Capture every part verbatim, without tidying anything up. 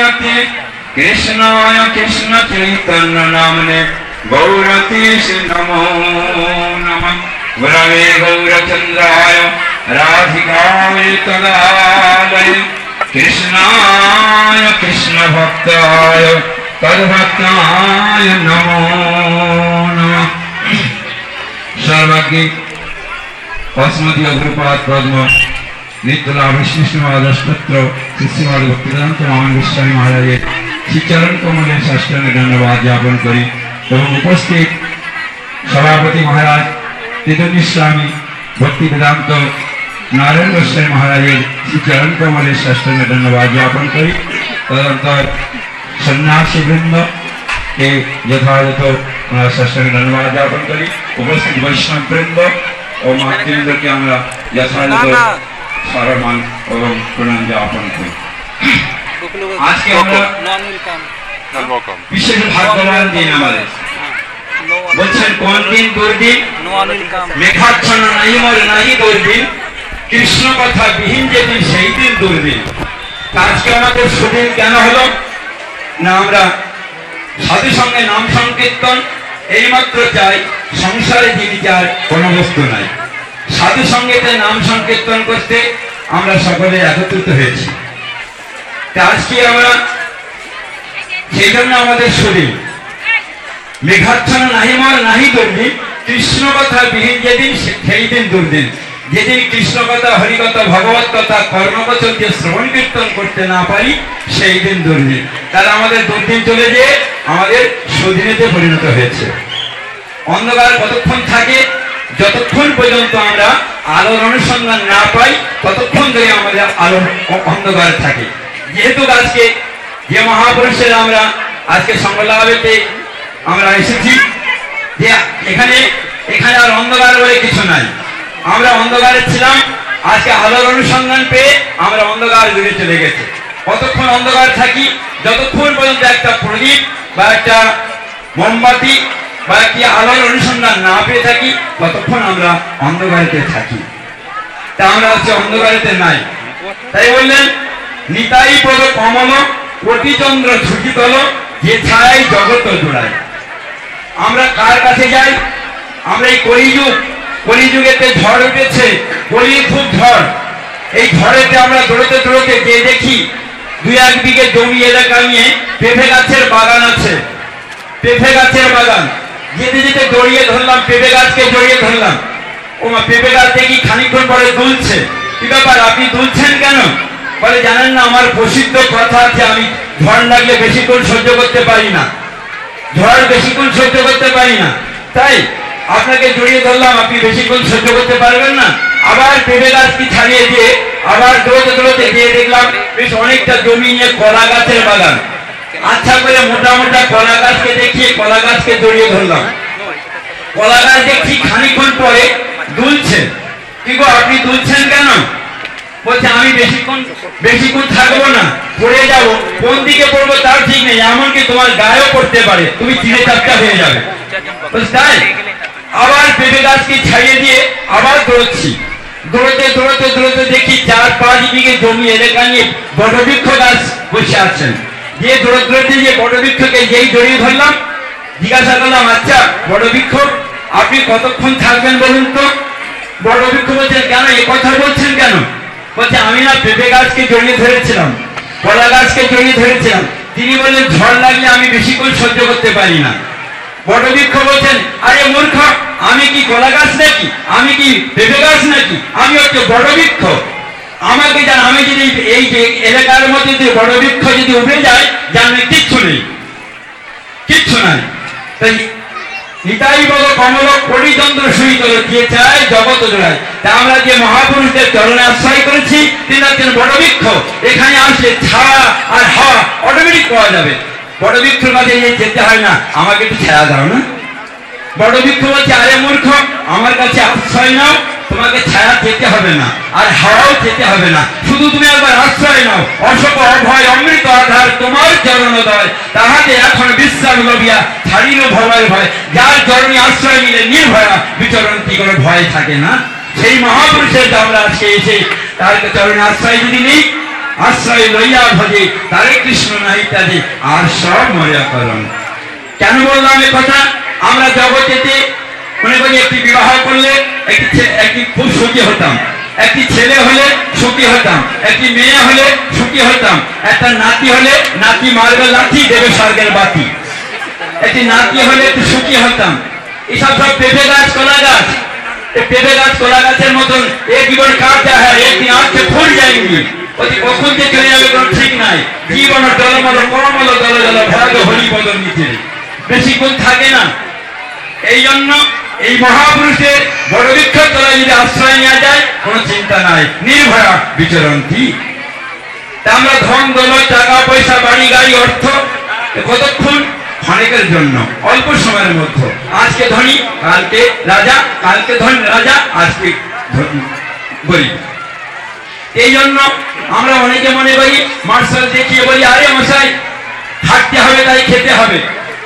गौरते कृष्णाय कृष्ण चैतन्य नामने गौरतीश नमो नमः गुरवे गौरचंद्राय राधिकाय तदालय कृष्णाय कृष्ण भक्ताय तद्भक्ताय नमो नमः सर्वज्ञ पशुमती अग्रपाद पद्म नित्यलाभ विष्णुवाद स्तोत्र शिष्यवाद भक्तिवेदांत रामन गोस्वामी महाराज श्री चरण कमले साष्टांग धन्यवाद ज्ञापन करी एवं उपस्थित सभापति महाराज तेजस्वी स्वामी भक्ति वेदांत नारायण गोस्वामी महाराज श्री चरण कमले साष्टांग धन्यवाद ज्ञापन करी तदनंतर सन्यासी वृंद के यथायथ साष्टांग धन्यवाद ज्ञापन करी उपस्थित वैष्णव वृंद और मातृवृंद के আমরা यथायथ সারমান এবং প্রণাম জ্ঞাপন করি। আজকে আমরা বিশেষ ভাগ্যবান দিন আমাদের। বলছেন কোন দিন দুর্দিন মেঘাচ্ছন্ন নাহি মরে নাহি দুর্দিন কৃষ্ণ কথা বিহীন যেদিন সেই দিন দুর্দিন। আজকে আমাদের সুদিন কেন হলো না আমরা সাধু সঙ্গে নাম সংকীর্তন এইমাত্র চাই, সংসারে জীবিকার কোনো বস্তু নাই। সাধু সঙ্গীতে নাম সংকীর্তন করতে আমরা সকলে একত্রিত হয়েছি। আজকে আমরা সেই জন্য আমাদের শরীর মেঘাচ্ছন্ন নাহি মর নাহি দুর্দিন কৃষ্ণ কথা বিহীন যেদিন সেই দিন দুর্দিন। যেদিন কৃষ্ণ কথা হরিকথা ভগবত কথা কর্মবচন দিয়ে শ্রবণ কীর্তন করতে না পারি সেই দিন দুর্দিন। তাহলে আমাদের দুর্দিন চলে যেয়ে আমাদের সুদিনেতে পরিণত হয়েছে। অন্ধকার কতক্ষণ থাকে? যতক্ষণ পর্যন্ত আমরা আলোর অনুসন্ধান না পাই ততক্ষণ ধরে আমাদের আলোর অন্ধকার থাকে। যেহেতু আজকে যে মহাপুরুষের আমরা আজকে সংলাপেতে আমরা এসেছি যে এখানে এখানে আর অন্ধকার বলে কিছু নাই। আমরা অন্ধকারে ছিলাম, আজকে আলোর অনুসন্ধান পেয়ে আমরা অন্ধকার দূরে চলে গেছে। কতক্ষণ অন্ধকার থাকি? যতক্ষণ পর্যন্ত একটা প্রদীপ বা একটা মোমবাতি বা কি আলোর অনুসন্ধান না পেয়ে থাকি ততক্ষণ আমরা অন্ধকারেতে থাকি। তা আমরা হচ্ছে অন্ধকারেতে নাই। তাই বললেন নিতাই পদ কমল কোটি চন্দ্র ঝুঁকিতল যে ছায় জগৎ জোড়ায়। আমরা কার কাছে যাই? আমরা এই কলিযুগ, কলিযুগেতে ঝড় উঠেছে, কলি খুব ঝড়। এই ঝড়েতে আমরা দৌড়তে দৌড়তে গিয়ে দেখি দুই এক বিঘে জমি এলাকা নিয়ে পেঁপে গাছের বাগান আছে। পেঁপে গাছের বাগান যেতে যেতে জড়িয়ে ধরলাম, পেঁপে গাছকে জড়িয়ে ধরলাম। ও মা, পেঁপে গাছ দেখি খানিকক্ষণ পরে দুলছে। কি ব্যাপার, আপনি দুলছেন কেন? বলে জানেন না, আমার প্রসিদ্ধ কথা আছে আমি ঝড় লাগলে বেশিক্ষণ সহ্য করতে পারি না, ঝড় বেশিক্ষণ সহ্য করতে পারি না, তাই আপনাকে জড়িয়ে ধরলাম, আপনি বেশিক্ষণ সহ্য করতে পারবেন না। আবার পেঁপে গাছটি ছাড়িয়ে দিয়ে আবার দৌড়তে দৌড়তে গিয়ে দেখলাম বেশ অনেকটা জমি নিয়ে কলা গাছের বাগান। আচ্ছা করে মোটা মোটা কলা গাছকে দেখিয়ে কলা গাছকে জড়িয়ে ধরলাম। কলা গাছ দেখছি খানিকক্ষণ পরে দুলছে। কি গো, আপনি দুলছেন কেন? বলছে আমি বেশিক্ষণ বেশিক্ষণ থাকবো না, পড়ে যাবো। কোন দিকে পড়বো তার ঠিক নেই, এমনকি তোমার গায়েও পড়তে পারে, তুমি চিড়ে চাপটা হয়ে যাবে। তাই আবার পেঁপে গাছকে ছাড়িয়ে দিয়ে আবার দৌড়চ্ছি। দৌড়তে দৌড়তে দৌড়তে দেখি চার পাঁচ বিঘে জমি এলাকা নিয়ে বটবৃক্ষ গাছ বসে আছেন। যে দৌড়তে দৌড়তে যে বটবৃক্ষকে যেই জড়িয়ে ধরলাম, জিজ্ঞাসা করলাম আচ্ছা বটবৃক্ষ আপনি কতক্ষণ থাকবেন বলুন তো? বটবৃক্ষ বলছেন কেন, এ কথা বলছেন কেন? বলছে আমি না পেঁপে গাছকে জড়িয়ে ধরেছিলাম, কলা গাছকে জড়িয়ে ধরেছিলাম। তিনি বললেন ঝড় লাগলে আমি বেশিক্ষণ সহ্য করতে পারি না। বটবৃক্ষ বলছেন আরে মূর্খ, আমি কি কলা গাছ নাকি, আমি কি পেঁপে গাছ নাকি, আমি হচ্ছে বটবৃক্ষ। আমাকে জান, আমি যদি এই যে এলাকার মধ্যে যে বটবৃক্ষ যদি উঠে যায় জানলে কিচ্ছু নেই, কিচ্ছু নাই। তাই নিতাই বল কমল কোটি চন্দ্র সুইতল যে চায় জগৎ জোড়ায়। তা আমরা যে মহাপুরুষদের চরণে আশ্রয় করেছি তিনি হচ্ছেন বটবৃক্ষ। এখানে আসলে ছায়া আর হাওয়া অটোমেটিক পাওয়া যাবে। বটবৃক্ষের কাছে যেতে হয় না, আমাকে একটু ছায়া দাও না। বটবৃক্ষ বলছে আরে মূর্খ, আমার কাছে আশ্রয় নাও, তোমাকে ছায়া যেতে হবে না আর হাওয়াও যেতে হবে না, শুধু তুমি একবার আশ্রয় নাও। অশোক অভয় অমৃত আধার তোমার চরণোদয়, তাহাতে এখন বিশ্বাস লবিয়া ছাড়িল ভয়ের ভয়। যার চরণে আশ্রয় নিলে নির্ভয়া বিচরণ কি কোনো ভয় থাকে না। সেই মহাপুরুষের আমরা আজকে এসে তার চরণে আশ্রয় যদি নেই আশ্রয় লইয়া ভজে তারে কৃষ্ণ নাই ইত্যাদি আর সব মরিয়া করণ। কেন বললাম এ কথা? আমরা জগতেতে মনে করি একটি বিবাহ করলে একটি একটি খুব সুখী হতাম, একটি ছেলে হলে সুখী হতাম, একটি মেয়ে হলে সুখী হতাম, একটা নাতি হলে নাতি মারবে লাঠি দেবে স্বর্গের বাতি, একটি নাতি হলে একটু সুখী হতাম। এসব সব পেঁপে গাছ কলা গাছ, পেঁপে গাছ কলা গাছের মতন এ জীবন কাটতে হয়, একদিন আজকে ফুল যায়নি, ওই কখন যে চলে যাবে কোনো ঠিক নাই। জীবন জলমল কমল জল জল ভাগ হরি বদল নিচে বেশিক্ষণ থাকে না। এই জন্য এই মহাপুরুষের বড় বৃক্ষের তলায় যদি আশ্রয় নেওয়া যায় কোনো চিন্তা নাই, নির্ভয়া বিচরণ কি। আমরা ধন দৌলত টাকা পয়সা বাড়ি গাড়ি অর্থ কতক্ষণ ক্ষণিকের জন্য, অল্প সময়ের মধ্যে। আজকে ধনী কালকে রাজা, কালকে ধনী রাজা আজকে গরিব। এই জন্য আমরা অনেকে মনে করি মার্শাল দেখিয়ে বলি আরে মশাই খাটতে হবে তাই খেতে হবে।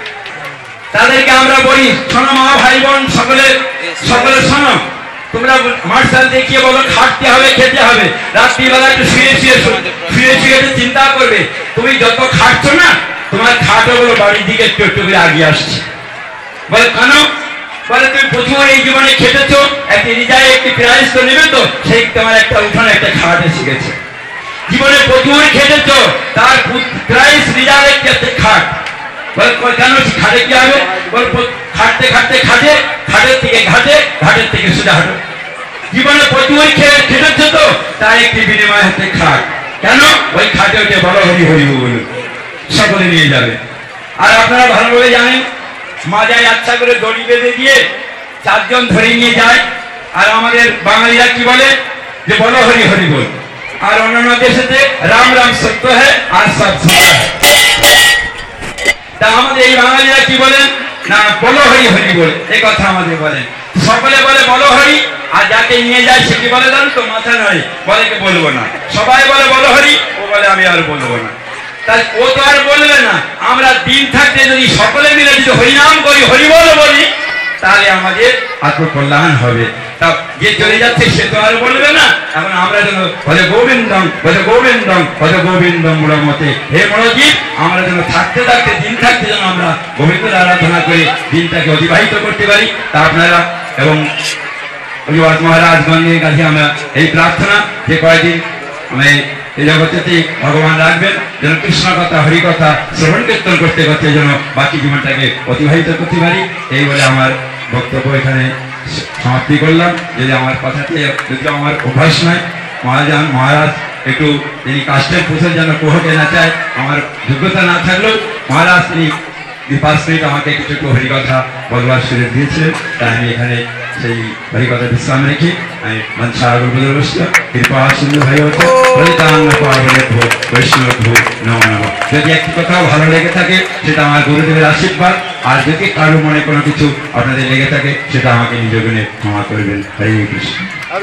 তাদেরকে আমরা বলি শোনো মা ভাই বোন সকলে সকলে শোনো, তোমরা মার্শাল দেখিয়ে বলো খাটতে হবে খেতে হবে, রাত্রিবেলা একটু শুয়ে শুয়ে শুয়ে শুয়ে একটু চিন্তা করবে তুমি যত খাটছো না তোমার খাটো গুলো বাড়ির দিকে একটু একটু করে আগিয়ে আসছে। বলে কেন? বলে তুমি প্রচুর এই জীবনে খেটেছো, একটি হৃদয়ে একটি প্রাইজ তো নেবে তো, সেই তোমার একটা উঠানে একটা খাটে শিখেছে। জীবনে প্রচুর খেটেছো তার প্রাইজ হৃদয়ে একটি খাট। বলে কেন খাটে কি হবে? বল খাটতে খাটতে খাটে, খাটের থেকে ঘাটে, ঘাটের থেকে সোজা হাঁটো। জীবনে প্রচুর খেটেছো তো তার একটি বিনিময় হাতে খাট। কেন? ওই খাটে ওইটা বড় হরি হরি বলুন সকলে নিয়ে যাবে। আর আপনারা ভালোভাবে জানেন মাজায় আচ্ছা করে দড়ি বেঁধে দিয়ে চারজন ধরে নিয়ে যায়। আর আমাদের বাঙালিরা কি বলে যে বলো হরি হরি বল। আর অন্যান্য দেশেতে রাম রাম সত্য হ্যাঁ আর সব সত্য। তা আমাদের এই বাঙালিরা কি বলেন না বলো হরি হরি বল, এই কথা আমাদের বলেন। সকলে বলে বলো হরি, আর যাকে নিয়ে যায় সে কি বলে জানো তো মাথা নয়, বলে কি বলবো না। সবাই বলে বলো হরি, ও বলে আমি আর বলবো না। তাই ও তো আর বলবে না। আমরা দিন থাকতে যদি সকলে মিলে যদি হরিনাম করি হরি বল বলি তাহলে আমাদের আত্মকল্যাণ হবে। তা যে চলে যাচ্ছে সে তো আর বলবে না। এখন আমরা যেন বলে গোবিন্দম বলে গোবিন্দম বলে গোবিন্দম মূলমতে হে মনোজিৎ, আমরা যেন থাকতে থাকতে দিন থাকতে যেন আমরা গোবিন্দের আরাধনা করে দিনটাকে অতিবাহিত করতে পারি। তা আপনারা এবং মহারাজগণের কাছে আমরা এই প্রার্থনা যে কয়েকদিন আমি এই জগতে ভগবান রাখবেন যেন কৃষ্ণ কথা হরি কথা শ্রবণ কীর্তন করতে করতে যেন বাকি জীবনটাকে অতিবাহিত করতে পারি। এই বলে আমার বক্তব্য এখানে সমাপ্তি করলাম। যদি আমার কথাতে যদি আমার অভ্যাস নয়, মহারাজ মহারাজ একটু তিনি কাষ্টের পুজোর যেন কোহকে না চায়, আমার যোগ্যতা না থাকলেও মহারাজ তিনি পাঁচ মিনিট আমাকে কিছু একটু হরিকথা বলবার সুযোগ দিয়েছিলেন। তাই আমি এখানে সেই হরিকথা বিশ্রাম রেখে আমি মঞ্চে আগর বলে বসলাম। কৃপা সিন্ধু ভাই হতো বৈষ্ণব ভূ নম নম। যদি একটি কথাও ভালো লেগে থাকে সেটা আমার গুরুদেবের আশীর্বাদ। আর যদি কারো মনে কোনো কিছু আপনাদের লেগে থাকে সেটা আমাকে নিজ গুণে ক্ষমা করবেন। হরে কৃষ্ণ।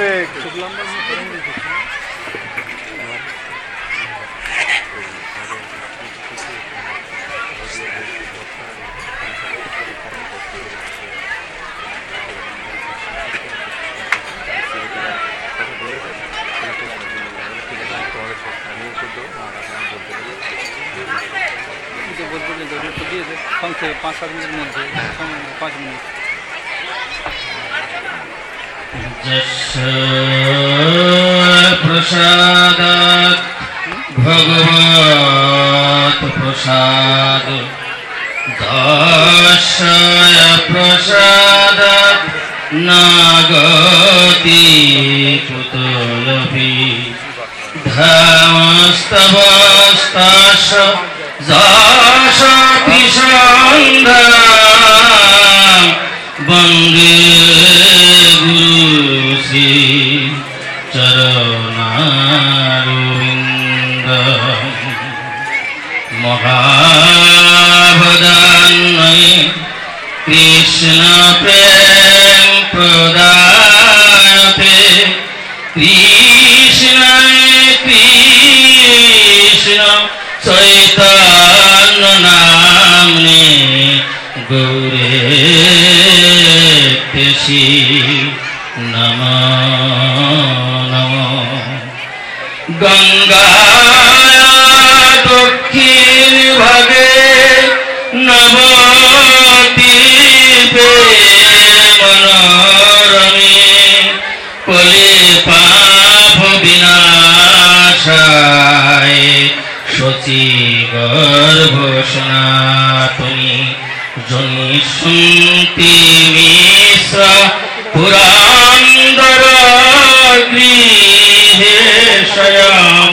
পাঁচ সাত মিনিটের মধ্যে পাঁচ মিনিট প্রসাদ ভগবত প্রসাদ দশয় প্রসাদ নাগতি কুতলভি ধামস্তবস্তাস যশতি সন্ধাম বন্দে গুরু শ্রী চরণারবিন্দ মহাবদান্ময়ে কৃষ্ণ প্রেম প্রদায়তে কৃষ্ণ কৃষ্ণ চৈতন্য নামনে গৌরে তেসি নমঃ নমঃ গঙ্গা মনোরমে কলি পাপ বিনাশায় সচি গর্ভ সনাতনী জনি শুনতি মিশ্র পুরান্দর গৃহে স্বয়ং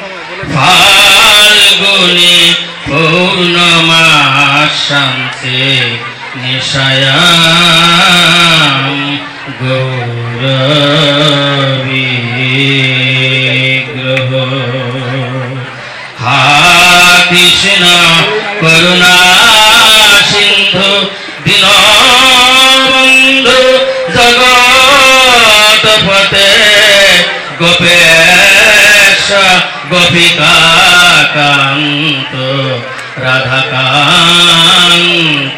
ফাল্গুনি পূর্ণমাসান্তে নিশায়াম গৌরবিগ্রহ হা কৃষ্ণ করুণা সিন্ধু দীনবন্ধু জগৎপতে গোপেশ গোপিকা কান্ত রাধাকান্ত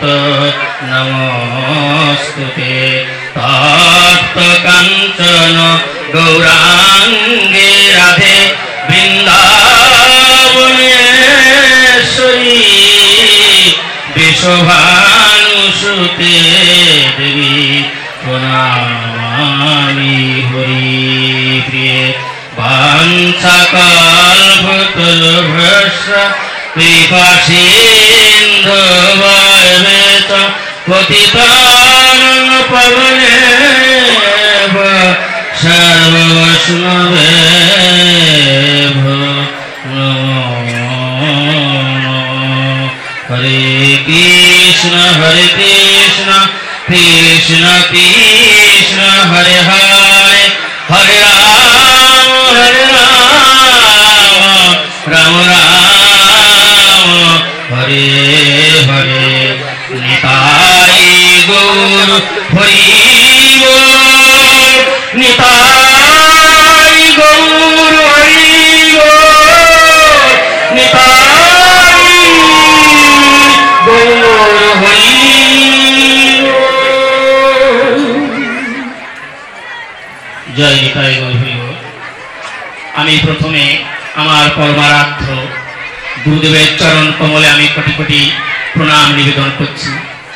নমস্তুতে তপ্ত কাঞ্চন গৌরাঙ্গে রাধে বৃন্দাবনেশ্বরী বিশ্বভানুসুতে দেবী প্রণামামি হরি প্রিয়ে বাঞ্ছাকল্পতরুভ্যশ্চ কৃপাসিন্ধুভ্যেষ পতিতানাং পাবনেভ্য সর্ববৈষ্ণবেভ্যো নমো হরে কৃষ্ণ হরে কৃষ্ণ কৃষ্ণ কৃষ্ণ হরে হরে হরে রাম হরে রাম রাম রাম হরে হরে নিতাই গৌর হরি বল নিতাই গৌর হরি বল নিতাই গৌর হরি জয় নিতাই গৌর হরি বল। আমি প্রথমে আমার পরমারাধ্য গুরুদেবের চরণ কমলে আমি কোটি কোটি প্রণাম নিবেদন করছি।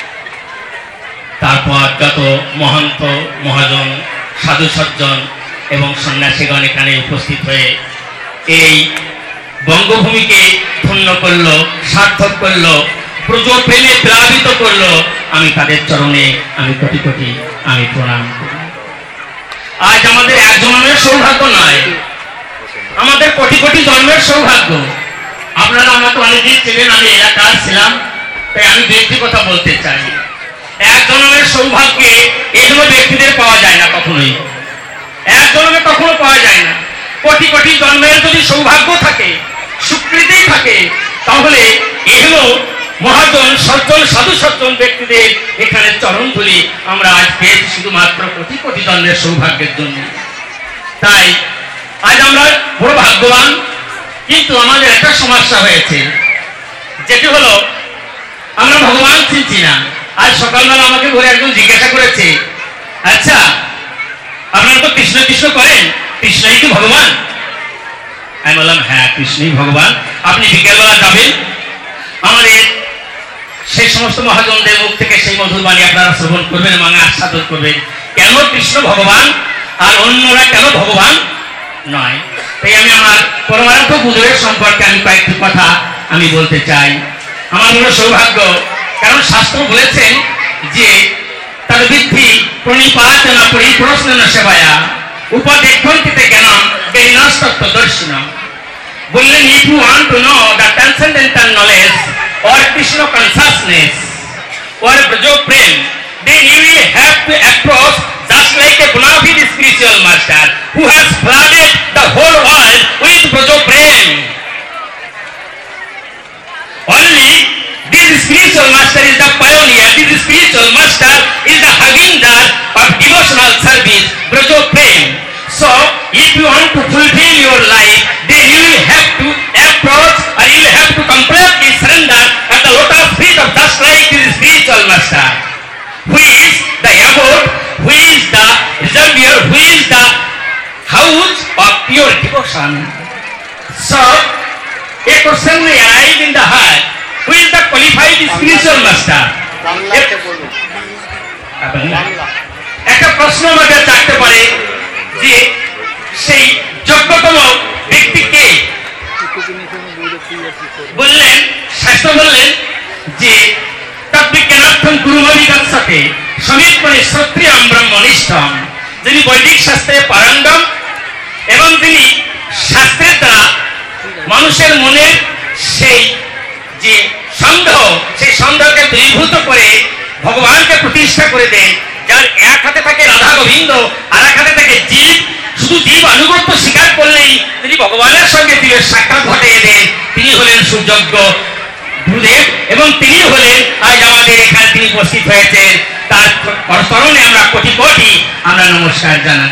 তারপর যত মহন্ত মহাজন সাধু সজ্জন এবং সন্ন্যাসীগণ এখানে উপস্থিত হয়ে এই বঙ্গভূমিকে ধন্য করলো, সার্থক করলো, প্রজ প্রেমে প্লাবিত করলো, আমি তাদের চরণে আমি কোটি কোটি আমি প্রণাম করি। আজ আমাদের এক জন্মের সৌভাগ্য নয়, আমাদের কোটি কোটি জন্মের সৌভাগ্য। আপনারা আমাকে অনেকেই ছিলেন, আমি এলাকার ছিলাম, তাই আমি ব্যক্তি কথা বলতে চাই। এক জন্মের সৌভাগ্যে এগুলো ব্যক্তিদের পাওয়া যায় না, কখনোই এক জন্মে কখনো পাওয়া যায় না। কোটি কোটি জন্মের যদি সৌভাগ্য থাকে, স্বীকৃতি থাকে, তাহলে এগুলো মহাজন সজ্জন সাধু সজ্জন ব্যক্তিদের এখানে চরণ ধুলি আমরা আজ পেয়েছি শুধুমাত্র কোটি কোটি জন্মের সৌভাগ্যের জন্য। তাই আজ আমরা বড় ভাগ্যবান। কিন্তু আমাদের একটা সমস্যা হয়েছে, যেটি হলো আমরা ভগবান চিনছি না। আজ সকালবেলা আমাকে ঘরে একজন জিজ্ঞাসা করেছে, আচ্ছা আপনারা তো কৃষ্ণ কৃষ্ণ করেন, কৃষ্ণই কি ভগবান? আমি বললাম হ্যাঁ, কৃষ্ণই ভগবান। আপনি বিকেলবেলা যাবেন, আমাদের সেই সমস্ত মহাজনদের মুখ থেকে সেই মধুর বাণী আপনারা শ্রবণ করবেন এবং আস্বাদন করবেন কেন কৃষ্ণ ভগবান আর অন্যরা কেন ভগবান নয়। তাই আমি আমার পরমারাধ্য গুরুদেবের সম্পর্কে আমি কয়েকটি কথা আমি বলতে চাই। আমার বড় সৌভাগ্য, কারণ শাস্ত্র বলেছেন যে তার বৃদ্ধি প্রণিপাতনা পরিপ্রশ্ন সেবায়া উপদেক্ষন্তিতে জ্ঞানম জ্ঞানস্তত্ত্বদর্শিনম। বললেন, if you want to know the transcendental knowledge or Krishna consciousness or Brajo Prem, then you will have to approach just like a bona fide spiritual master who has flooded the whole world with Brajo Prem. Only this spiritual master is the pioneer, this spiritual master is the harbinger of devotional service, Brajo Prem. So, if you want to fulfill your life, then you will have to approach or you will have to completely surrender at the lotus feet of just like this spiritual master, who is the abode, who is the reservoir, who is the house of pure devotion. So, a question may arise in the heart, who is the qualified spiritual master? বললেন, শাস্ত্র বললেন যে তদ্বিজ্ঞানার্থম কুরুমবিদর সাথে সমীপনে শ্রোত্রিয়ম ব্রহ্মনিষ্ঠম, যিনি বৈদিক শাস্ত্রে পারঙ্গম এবং তিনি শাস্ত্রের দ্বারা মানুষের মনের সেই যে সন্দেহ, সেই সন্দেহকে দূরীভূত করে ভগবানকে প্রতিষ্ঠা করে দেন। যার এক হাতে থাকে রাধা গোবিন্দ, আর এক হাতে থাকে জীব, শুধু জীব আনুগত্য স্বীকার করলেই তিনি ভগবানের সঙ্গে জীবের সাক্ষাৎ ঘটিয়ে দেন। তিনি হলেন সুযোগ্য গুরুদেব এবং তিনি হলেন আজ আমাদের এখানে তিনি উপস্থিত হয়েছেন। তার চরণে আমরা কোটি কোটি আমরা নমস্কার জানাই।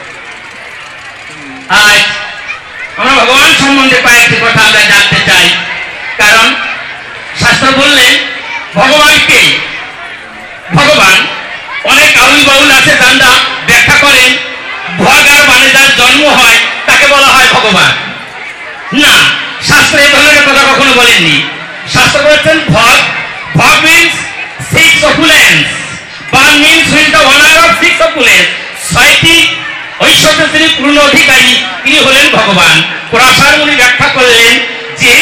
আজ আমরা ভগবান সম্বন্ধে কয়েকটি কথা আমরা জানতে চাই, কারণ শাস্ত্র বললেন ভগবানকে, ভগবান অনেক আউল বাউল আছে যারা ব্যাখ্যা করেন ভগ আর বানে যার জন্ম হয় তাকে বলা হয় ভগবান। না, শাস্ত্র এই ধরনের কথা কখনো বলেননি। শাস্ত্র বলছেন ভগ, ভগ মিন্স সিক্স অপুলেন্স, বান means who's the owner of six opulence. ছয়টি ঐশ্বর্য তিনি পূর্ণ অধিকারী, তিনি হলেন ভগবান। পরাশর মুনি ব্যাখ্যা করলেন যে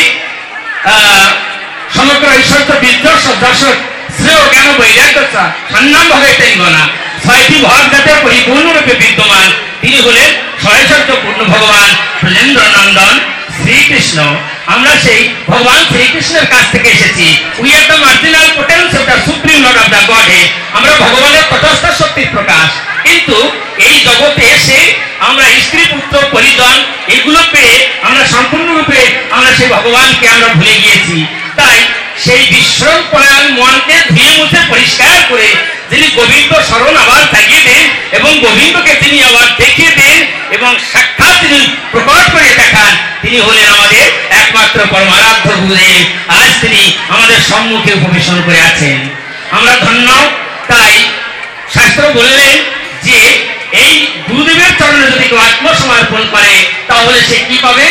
সমগ্র ঐশ্বর্য বিদ্যর্শ দর্শক শ্রেয় জ্ঞান বৈরাগ্য সন্নাম ভগৈতেঙ্গনা, ছয়টি ভগ যাতে পরিপূর্ণরূপে বিদ্যমান, তিনি হলেন ছয়শ্বর্য পূর্ণ ভগবান ব্রজেন্দ্র নন্দন শ্রীকৃষ্ণ। আমরা সেই ভগবান শ্রীকৃষ্ণের কাছ থেকে এসেছি। We are the marginal potency of the supreme lord of the godhead. আমরা ভগবানের তটস্থ শক্তির প্রকাশ, কিন্তু এই জগতে এসে আমরা স্ত্রী পুত্র পরিজন এগুলো পেয়ে আমরা সম্পূর্ণরূপে আমরা সেই ভগবানকে আমরা ভুলে গিয়েছি। তাই সেই বিশ্রম পরায়ণ মনকে ধুয়ে মুছে পরিষ্কার করে যিনি গোবিন্দ স্মরণ আবার জাগিয়ে দেন এবং গোবিন্দকে তিনি আবার দেখিয়ে দেন এবং সাক্ষাৎ তিনি প্রকট করে দেখান, তিনি হলেন আমাদের একমাত্র পরমারাধ্য গুরুদেব। আজ তিনি আমাদের সম্মুখে উপবেশন করে আছেন, আমরা ধন্য। তাই শাস্ত্র বললেন যে এই গুরুদেবের চরণে যদি কেউ আত্মসমর্পণ করে তাহলে সে কি পাবে?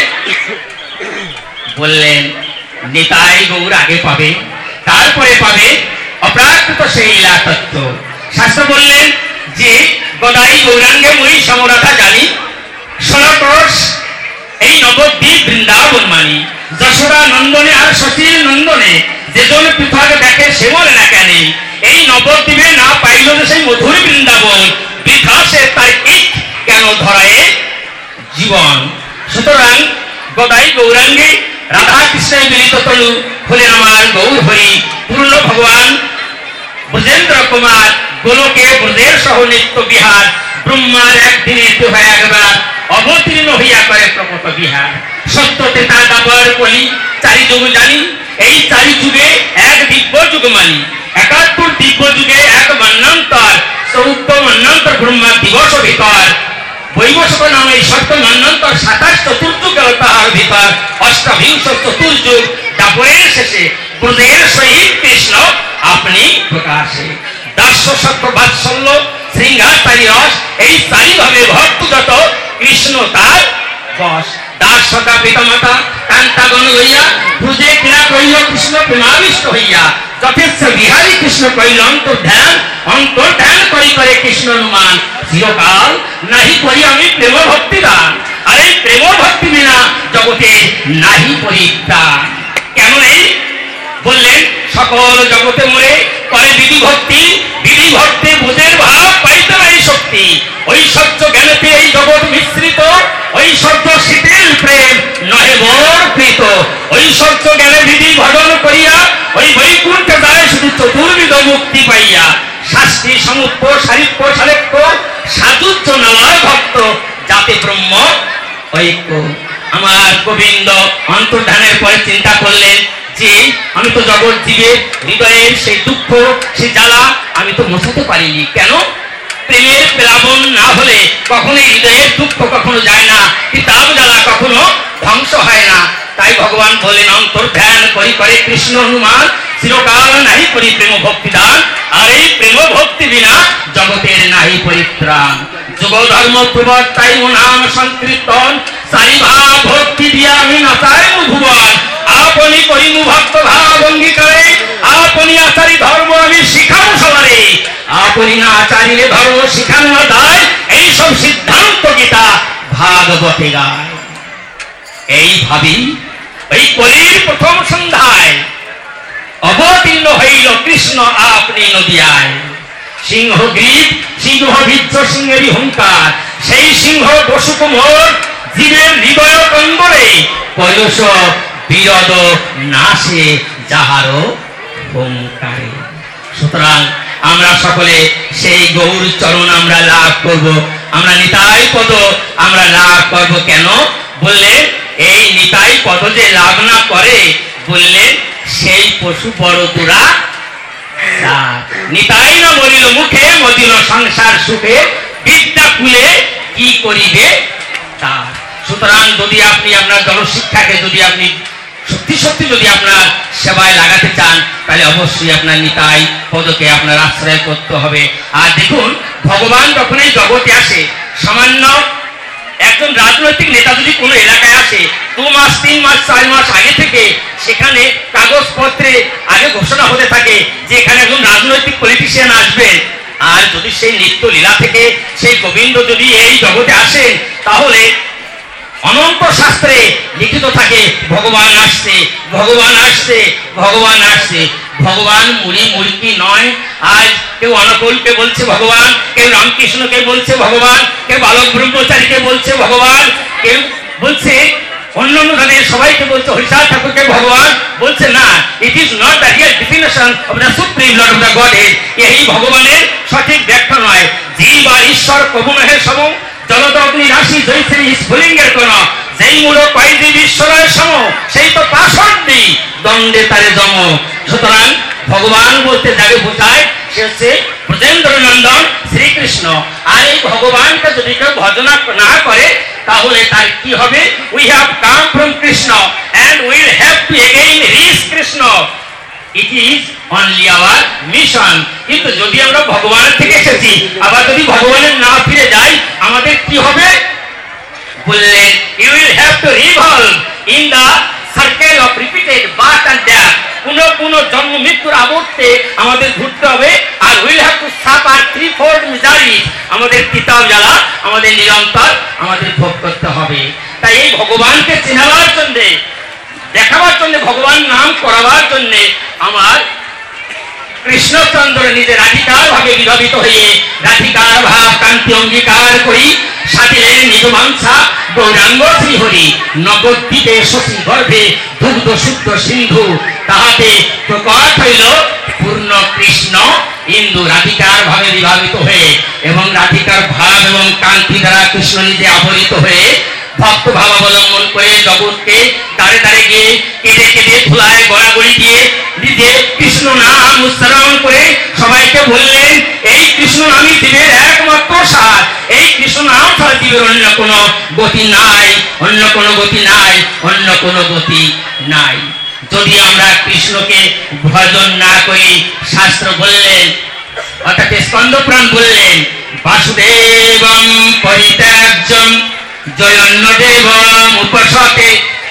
বললেন নিতাই গৌর আগে পাবে, তারপরে পাবে অপ্রাকৃত সেই লীলা তত্ত্ব। শাস্ত্র বললেন যে গদাই গৌরাঙ্গে মই সমরাধা জানি, ষোলকোষ এই নবদ্বীপ বৃন্দাবন মানি, যশোদা নন্দনে আর শশীল নন্দনে যেজন পৃথক দেখে সে বলে না কেন, এই নবদ্বীপে না পাইল যে সেই মধুর বৃন্দাবন, বৃথা সে তাই ইক কেন ধরায় জীবন। সুতরাং গদাই গৌরাঙ্গে রাধা কৃষ্ণের মিলিত তনু হলেন আমার গৌর হরি পূর্ণ ভগবান ব্রজেন্দ্র কুমার, গোলকে ব্রজের সহ নিত্য বিহার, ব্রহ্মার একদিনে হয় একবার অবতীর্ণ হইয়া করে প্রকট বিহার। সত্য তেতা দাবার কলি চারি যুগ জানি, এই চারি যুগে এক দিব্য যুগ মানি, একাত্তর দিব্য যুগে এক মন্বন্তর, চৌদ্দ মন্বন্তর ব্রহ্মার দিবস ভিতর, বৈবস্বত নামে সত্য মন্বন্তর সাতাশ চতুর্যুগ গেল তাহার ভিতর, অষ্টাবিংশ চতুর্যুগ দাপরের শেষে ব্রজের সহিত কৃষ্ণ আপনি প্রকাশে। দাস্য সত্য বাৎসল্য শৃঙ্গার তারি রস, এই চারি ভাবে ভক্ত যত কৃষ্ণ তার বস। দাস সদা পিতামাতা কান্তাগণ লইয়া ব্রজে ক্রীড়া করিল কৃষ্ণ প্রেমাবিষ্ট হইয়া, যথেচ্ছ বিহারী কৃষ্ণ করিল অন্তর ধ্যান, অন্তর ধ্যান করি করে কৃষ্ণ অনুমান, চিরকাল নাহি করি আমি প্রেম ভক্তি দান, আর এই প্রেম ভক্তি বিনা জগতে নাহি পরিত্রাণ। কেন নেই? বললেন সকল জগতে মোরে করে বিধি ভক্তি, বিধি ভক্তি বুঝের ভাব পাইতে নাই শক্তি, ঐশ্বর্য জ্ঞানেতে এই জগৎ মিশ্রিত, ঐশ্বর্য শীতের প্রেম নহে বর্পিত, ঐশ্বর্য জ্ঞানে বিধি ভজন করিয়া ওই বৈকুণ্ঠে যায় শুধু চতুর্বিধ মুক্তি পাইয়া, শাস্তি সমুত্ব সারিত্য সালেক্য সাধুচ্চ নয় ভক্ত যাতে ব্রহ্ম ঐক্য। আমার গোবিন্দ অন্তর্ধানের পরে চিন্তা করলেন যে আমি তো জগৎ জীবের হৃদয়ের সেই দুঃখ সেই জ্বালা আমি তো মোছাতে পারিনি। কেন? প্রেমের প্লাবন না হলে কখনো হৃদয়ের দুঃখ কখনো যায় না, কিতাব জ্বালা কখনো ধ্বংস হয় না। তাই ভগবান বলেন অন্তর ধ্যান করি করে কৃষ্ণ হনুমান, চিরকাল নাহি করি প্রেম ভক্তি দান, আর এই প্রেম ভক্তি বিনা জগতের নাহি পরিত্রাণ। যুগ ধর্ম প্রবর্তাই মো নাম সংকীর্তন, সারি ভাব ভক্তি দিয়া আমি নাচাই মু ভুবন, আপনি করি মু ভক্ত ভাব অঙ্গীকারে, আপনি আচারি ধর্ম আমি শিখাবো সবারে, আপনি না আচারিলে ধর্ম শিখানো দায়, এই সব সিদ্ধান্ত গীতা ভাগবতে গায়। এইভাবেই এই কলির প্রথম সন্ধ্যায় অবতীর্ণ হইল কৃষ্ণ আপনি নদিয়ায়। সিংহ গ্রীব সিংহ বিদ্ধ সিংহেরই হুঙ্কার, সেই সিংহ বসুকুমোর জীবের হৃদয় কন্দরে কলস বিরদ নাশে যাহারও হুঙ্কারে। সুতরাং আমরা সকলে সেই গৌর চরণ আমরা লাভ করব, আমরা নিতাই পদ আমরা লাভ করব। কেন বললেন? এই নিতাই পদ যে লাভ না করে, বললেন সেই পশু বড় তোরা নিতাই না বলিল মুখে, মদিল সংসার সুখে, বিদ্যা কুলে কি করিবে তার। সুতরাং যদি আপনি আপনার জনশিক্ষাকে যদি আপনি সত্যি সত্যি যদি আপনার সেবায় লাগাতে চান, তাহলে অবশ্যই আপনার নিতাই পদকে আপনার আশ্রয় করতে হবে। আর দেখুন, ভগবান যখন এই জগতে আসে, সামান্য একজন রাজনৈতিক নেতা যদি কোনো এলাকায় আসে, দু মাস তিন মাস চার মাস আগে থেকে সেখানে কাগজপত্রে আগে ঘোষণা হতে থাকে যে এখানে একজন রাজনৈতিক পলিটিশিয়ান আসবেন। আর যদি সেই নিত্য লীলা থেকে সেই গোবিন্দ যদি এই জগতে আসেন, তাহলে অনন্ত শাস্ত্রে লিখিত থাকে ভগবান আসছে, ভগবান আসছে, ভগবান আসছে। ভগবান মুড়ি মুড়কি নয়। আজ কেউ অনকুলকে বলছে ভগবান, কেউ রামকৃষ্ণকে বলছে ভগবান, কেউ বালক ব্রহ্মচারীকে বলছে ভগবান, কেউ বলছে অন্য অন্য ধরনের সবাইকে বলছে হরিচাঁদ ঠাকুরকে ভগবান বলছে। না, it is not the real definition of the supreme lord of the godhead. এই ভগবানের সঠিক ব্যাখ্যা নয়। জীব আর ঈশ্বর প্রভু নহে সম, জলত অগ্নি রাশি জয়শ্রী স্ফুলিঙ্গের কোন, যেই মূল কয়েদি ঈশ্বরের সম, সেই তো পাশন্ডি দণ্ডে তারে জম। সুতরাং ভগবান বলতে যাকে বোঝায় সে হচ্ছে ব্রজেন্দ্র নন্দন শ্রীকৃষ্ণ। আর এই ভগবানকে যদি কেউ ভজনা না করে, তাহলে তার কি হবে? We have come from Krishna and will have to again reach Krishna. It is only our mission. কিন্তু যদি আমরা ভগবানের থেকে এসেছি, আবার যদি ভগবানের না ফিরে যাই, আমাদের কি হবে? বললেন you will have to revolve in the circle of repeated birth and death. পুনঃ পুনঃ জন্ম মৃত্যুর আবর্তে আমাদের ঘুরতে হবে। আর will have to suffer threefold misery. আমাদের কিতাব জ্বালা আমাদের নিরন্তর আমাদের ভোগ করতে হবে। তাই এই ভগবানকে চেনাবার জন্যে, দেখাবার জন্য, ভগবান নাম করাবার জন্য আমার কৃষ্ণচন্দ্র নিজে রাধিকার ভাবে বিভাবিত হয়ে রাধিকার ভাব কান্তি অঙ্গীকার করি সাজিলেন নিজ মাংসা গৌরাঙ্গ শ্রীহরি। নবদ্বীপে শশী গর্ভে দুগ্ধ শুদ্ধ সিন্ধু, তাহাতে প্রকট হইল পূর্ণ কৃষ্ণ ইন্দু। রাধিকার ভাবে বিভাবিত হয়ে এবং রাধিকার ভাব এবং কান্তি দ্বারা কৃষ্ণ নিজে আবরিত হয়ে ভক্ত ভাব অবলম্বন করে জগৎকে দাঁড়ে দাঁড়ে গিয়ে কেঁদে কেঁদে ধুলায় গড়াগড়ি দিয়ে নিজে কৃষ্ণ নাম উচ্চারণ করে সবাইকে বললেন, এই কৃষ্ণ নামই জীবের একমাত্র সার। এই কৃষ্ণ নাম ছাড়া জীবের অন্য কোনো গতি নাই, অন্য কোনো গতি নাই, অন্য কোনো গতি নাই। যদি আমরা কৃষ্ণকে ভজন না করি, শাস্ত্র বললেন, অর্থাৎ স্কন্দ পুরাণ বললেন, বাসুদেবম পরিত্যাজ্যম জয়ন্য দেবম উপসতে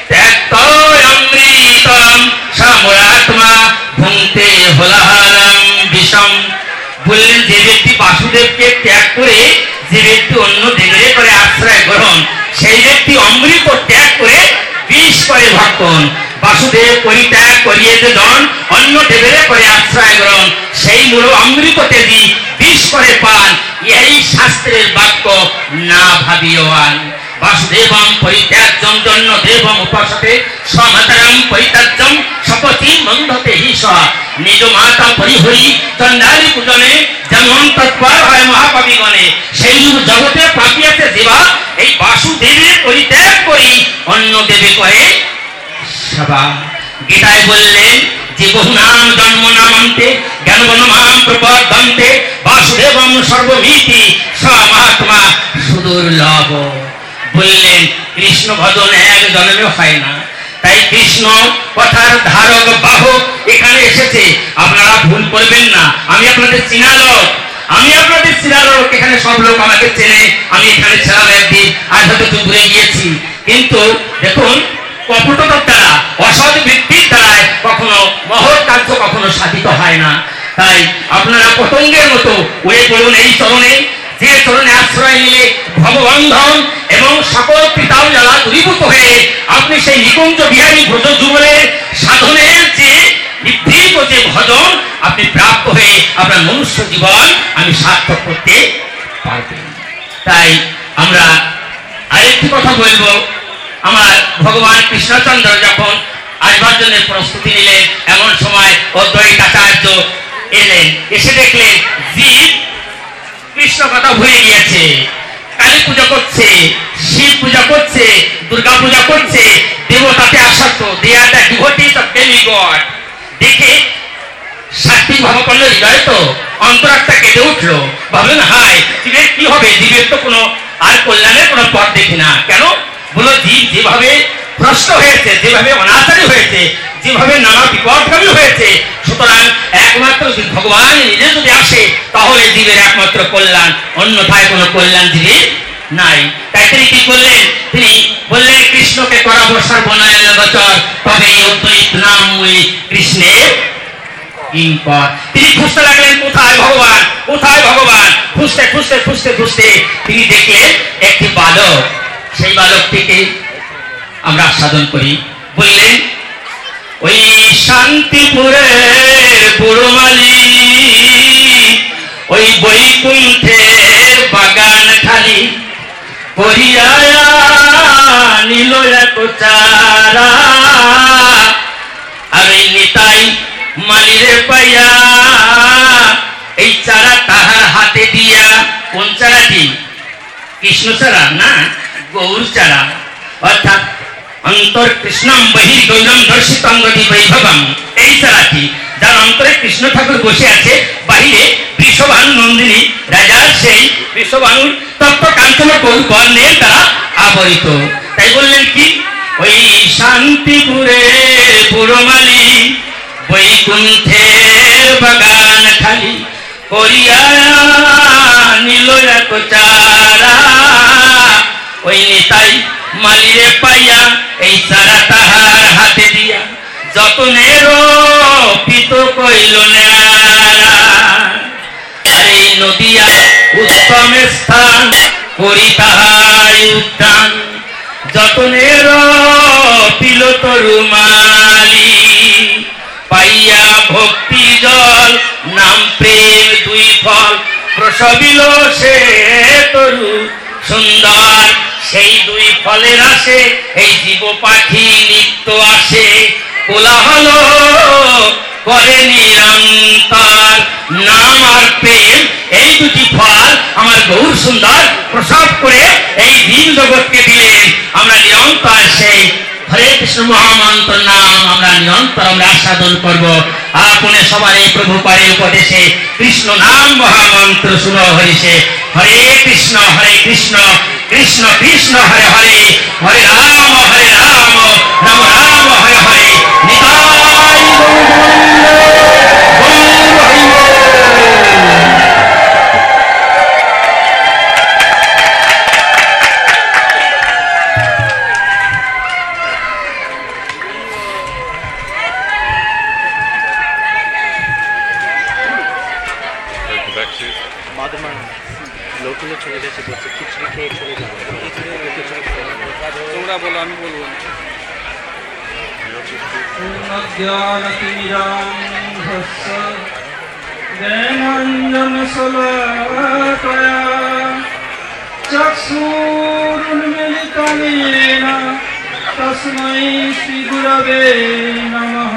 ত্যক্তমৃতম সমরাত্মা ভুঙ্ক্তে হলাহলম বিষম। বললেন যে ব্যক্তি বাসুদেবকে ত্যাগ করে যে ব্যক্তি অন্য দেবের করে আশ্রয় গ্রহণ, সেই ব্যক্তি অমৃত ত্যাগ করে বিষ করে ভক্ষণ। বাসুদেব পরিত্যাগ করিয়ে যে জন অন্য দেবের করে আশ্রয় গ্রহণ, সেই মূল অমৃত তেজি বিষ করে পান। এই শাস্ত্রের বাক্য না ভাবিওয়ান। বাসুদেবম পরিত্যাজ্যম জন্য দেবম উপাসতে স্বমাতরম পরিত্যাজ্যম শপথি মন্ধতে হিস। নিজ মাতা পরিহরি চন্ডালী পূজনে যেমন তৎপর হয় মহাকবিগণে, সেই জগতে পাপিয়াতে দেবা এই বাসুদেবের পরিত্যাগ করি অন্য দেবে করে সেবা। গীতায় বললেন যে বহু নাম জন্ম নামান্তে জ্ঞানবন মাম প্রপদ্যন্তে বাসুদেবম সর্বমিতি স মহাত্মা সুদুর্লভ। বললেন কৃষ্ণ ভজন এক জন্মে হয় না। তাই কৃষ্ণ কথার ধারক বাহক এখানে এসেছে। আপনারা ভুল করবেন না, আমি আপনাদের চিনা লোক, আমি আপনাদের চিনা লোক। এখানে সব লোক আমাকে চেনে। আমি এখানে ছিলাম একদিন, আজ হয়তো চুপুরে গিয়েছি। কিন্তু দেখুন, কপটতার দ্বারা, অসৎ বৃত্তির দ্বারায় কখনো মহৎ কার্য কখনো সাধিত হয় না। তাই আপনারা পতঙ্গের মতো উড়ে পড়ুন এই চরণে, যে চরণে আশ্রয় নিলে ভববন্ধন এবং সকল পিতাও জ্বালা দূরীভূত হয়ে আপনি সেই নিকুঞ্জ বিহারী ব্রজ যুগলের সাধনের যে নিভৃত যে ভজন আপনি প্রাপ্ত হয়ে আপনার মনুষ্য জীবন আমি সার্থক করতে পারবেন। তাই আমরা আরেকটি কথা বলবো, আমার ভগবান কৃষ্ণচন্দ্র যখন আসবার জন্য প্রস্তুতি নিলেন, এমন সময় অদ্বৈতাচার্য এলেন, এসে দেখলেন জীব কৃষ্ণ কথা ভুলে গিয়েছে, কালী পূজা করছে, শিব পূজা করছে, দুর্গা পূজা করছে, দেবতাতে আসক্ত, they are the devotees of demigod. দেখে সাত্বিক ভাবাপন্ন হৃদয় তো অন্তরাত্মা কেঁদে উঠলো, ভাবলেন হায় জীবের কি হবে, জীবের তো কোনো আর কল্যাণের কোনো পথ দেখি না। কেন বলো, জীব যেভাবে ভ্রষ্ট হয়েছে, যেভাবে অনাচারী হয়েছে, যেভাবে নানা বিপদগামী হয়েছে, সুতরাং একমাত্র ভগবান নিজে যদি আসে তাহলে জীবের একমাত্র কল্যাণ, অন্যথায় কোনো কল্যাণ জীবের নাই। তাই তিনি কি করলেন, তিনি বললেন কৃষ্ণকে করা বর্ষার বনায়ন বচর, তবে এই অদ্বৈত নাম ওই কৃষ্ণের কিঙ্কর। তিনি খুঁজতে লাগলেন কোথায় ভগবান, কোথায় ভগবান, খুঁজতে খুঁজতে খুঁজতে খুঁজতে তিনি দেখলেন একটি বালক, সেই বালকটিকে আমরা সাধন করি। বললেন ওই শান্তিপুরের বুড়োমালি, ওই বৈকুণ্ঠের বাগান খালি করিয়া নিল এক চারা, আর এই নিতাই মালিরে পাইয়া এই চারা তাহার হাতে দিয়া। কোন চারাটি? কৃষ্ণ চারা না, গৌর চারা, অর্থাৎ অন্তর কৃষ্ণম বহির গৌরম দর্শিতঙ্গতি বৈভবম, এই চারাটি যার অন্তরে কৃষ্ণ ঠাকুর বসে আছে, বাহিরে বৃষভানু নন্দিনী রাজার সেই বৃষভানুর তত্ত্ব কাঞ্চন বর্ণের দ্বারা আবরিত। তাই বললেন কি, ওই শান্তিপুরে পুরমালি, বৈকুণ্ঠের বাগান খালি করিয়া নিল এক চারা, ওই নিতাই মালিরে পাইয়া এই চারা তাহার হাতে দিয়া, যতনের পিত কইল নেয়ারা। এই নদিয়া উত্তম স্থান করি তাহার উদ্যান, যতনের পিল তরুমালি, পাইয়া ভক্তি জল নাম প্রেম দুই ফল, প্রসবিল সে তরু সুন্দর, সেই দুই ফলের আসে এই জীব পাখি নিত্য আসে, কোলাহল করে নিরন্তর, নাম আর প্রেম এই দুটি ফল আমার গৌর সুন্দর প্রসব করে এই দিন জগৎকে দিলেন। আমরা নিরন্তর সেই হরে কৃষ্ণ মহামন্ত্র নাম আমরা নিরন্তর আমরা আস্বাদন করব। আপনে সবার এই প্রভু পারে উপদেশে কৃষ্ণ নাম মহামন্ত্র শুনো হরিষে, হরে কৃষ্ণ হরে কৃষ্ণ কৃষ্ণ কৃষ্ণ হরে হরে, হরে রাম হরে রাম রাম রাম হরে হরে, নিতাই লোকগুলো চলে গেছে, বলছে খিচুড়ি খেয়ে চলে যাবে, তোমরা বলো আমি বলবো না। চক্ষুরুন্মিলিতমেন তস্मै শ্রীগুরবে নমঃ।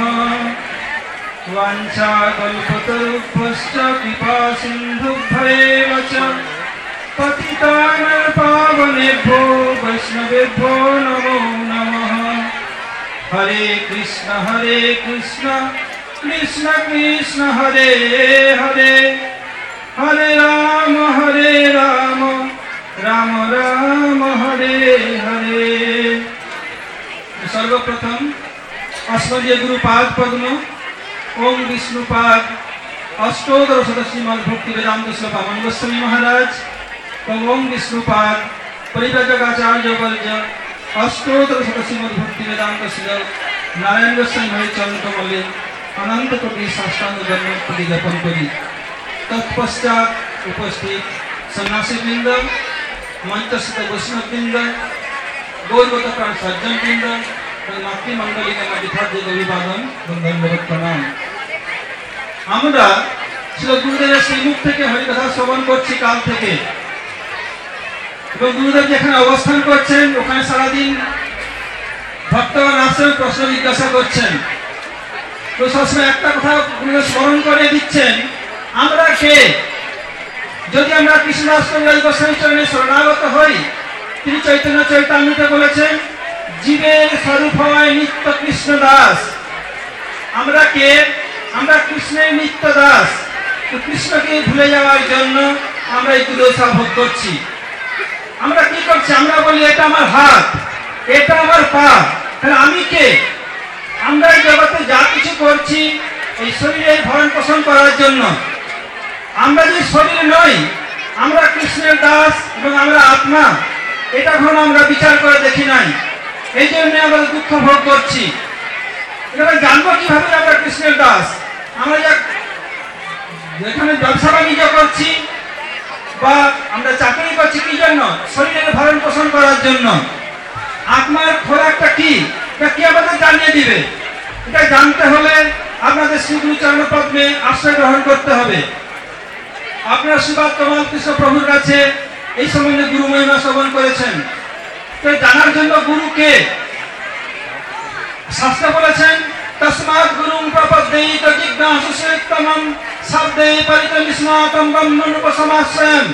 वाञ्छाकल्पतरुभ्यश्च कृपा सिन्धुभ्येव च पतितानां पावनेभ्यो वैष्णवेभ्यो नमो नमः। हरे कृष्ण हरे कृष्ण कृष्ण कृष्ण हरे हरे, हरे राम हरे राम राम राम हरे हरे। सर्वप्रथम अस्मदीय गुरुपाद पद्म ओम विष्णुपाद अष्टोत्तर श्रीमद् भक्ति वेदांत स्वामी गोस्वामी महाराज এবং ওম विष्णुपाद परिव्राजकाचार्य वर्य अष्टोत्तर श्रीमद् भक्ति वेदांत श्री नारायण गोस्वामी भाई चरण कमले अनंत कोटि साष्टांग दंड ज्ञापन करी। तत्पश्चात उपस्थित सन्यासीवृंद মঞ্চস্থিত বৈষ্ণববৃন্দ, গৌরবত প্রাণ সজ্জনবৃন্দ এবং মাতৃমণ্ডলীকে আমার বিধার্যক অভিবাদন এবং ধন্যবাদ প্রণাম। আমরা ছিল গুরুদেবের শ্রীমুখ থেকে হরিকথা শ্রবণ করছি কাল থেকে, এবং গুরুদেব যেখানে অবস্থান করছেন ওখানে সারাদিন ভক্তগণ আসেন, প্রশ্ন জিজ্ঞাসা করছেন। তো সবসময় একটা কথা গুরুদেব স্মরণ করে দিচ্ছেন, আমরা কে? যদি আমরা কৃষ্ণদাস কবিরাজ গোস্বামী চরণে শরণাগত হই, তিনি চৈতন্য চৈতামৃতে বলেছেন জীবের স্বরূপ হয় নিত্য কৃষ্ণ দাস। আমরা কে? আমরা কৃষ্ণের নিত্য দাস। তো কৃষ্ণকে ভুলে যাওয়ার জন্য আমরা এই দুর্দশা ভোগ করছি। আমরা কি করছি? আমরা বলি এটা আমার হাত, এটা আমার পা, তাহলে আমি কে? আমরা এই জগতে যা কিছু করছি এই শরীরের ভরণ পোষণ করার জন্য। আমরা যে শরীর নই, আমরা কৃষ্ণের দাস এবং আমরা আত্মা, এটা এখন আমরা বিচার করে দেখি নাই, এই জন্য আমরা দুঃখ ভোগ করছি। এবার জানবো কিভাবে আমরা কৃষ্ণের দাস? আমরা যা যেখানে ব্যবসা বাণিজ্য করছি বা আমরা চাকরি করছি কি জন্য? শরীরের ভরণ পোষণ করার জন্য। আত্মার খোরাকটা কি, এটা কি আমাদের জানিয়ে দিবে? এটা জানতে হলে আপনাদের শ্রীগুরু চরণপদ্মে আশ্রয় গ্রহণ করতে হবে। আপনারা শ্রীপাদ কমল কৃষ্ণ প্রভুর কাছে এই সম্বন্ধে গুরু মহিমা শ্রবণ করেছেন। তো জানার জন্য গুরু কে? শাস্ত্র বলেছেন তস্মাৎ গুরুং প্রপদ্যেত জিজ্ঞাসু শ্রেষ্ঠতমং শব্দে পরিতমিস্মাতং ব্রহ্মণুপসমাশ্রয়ং।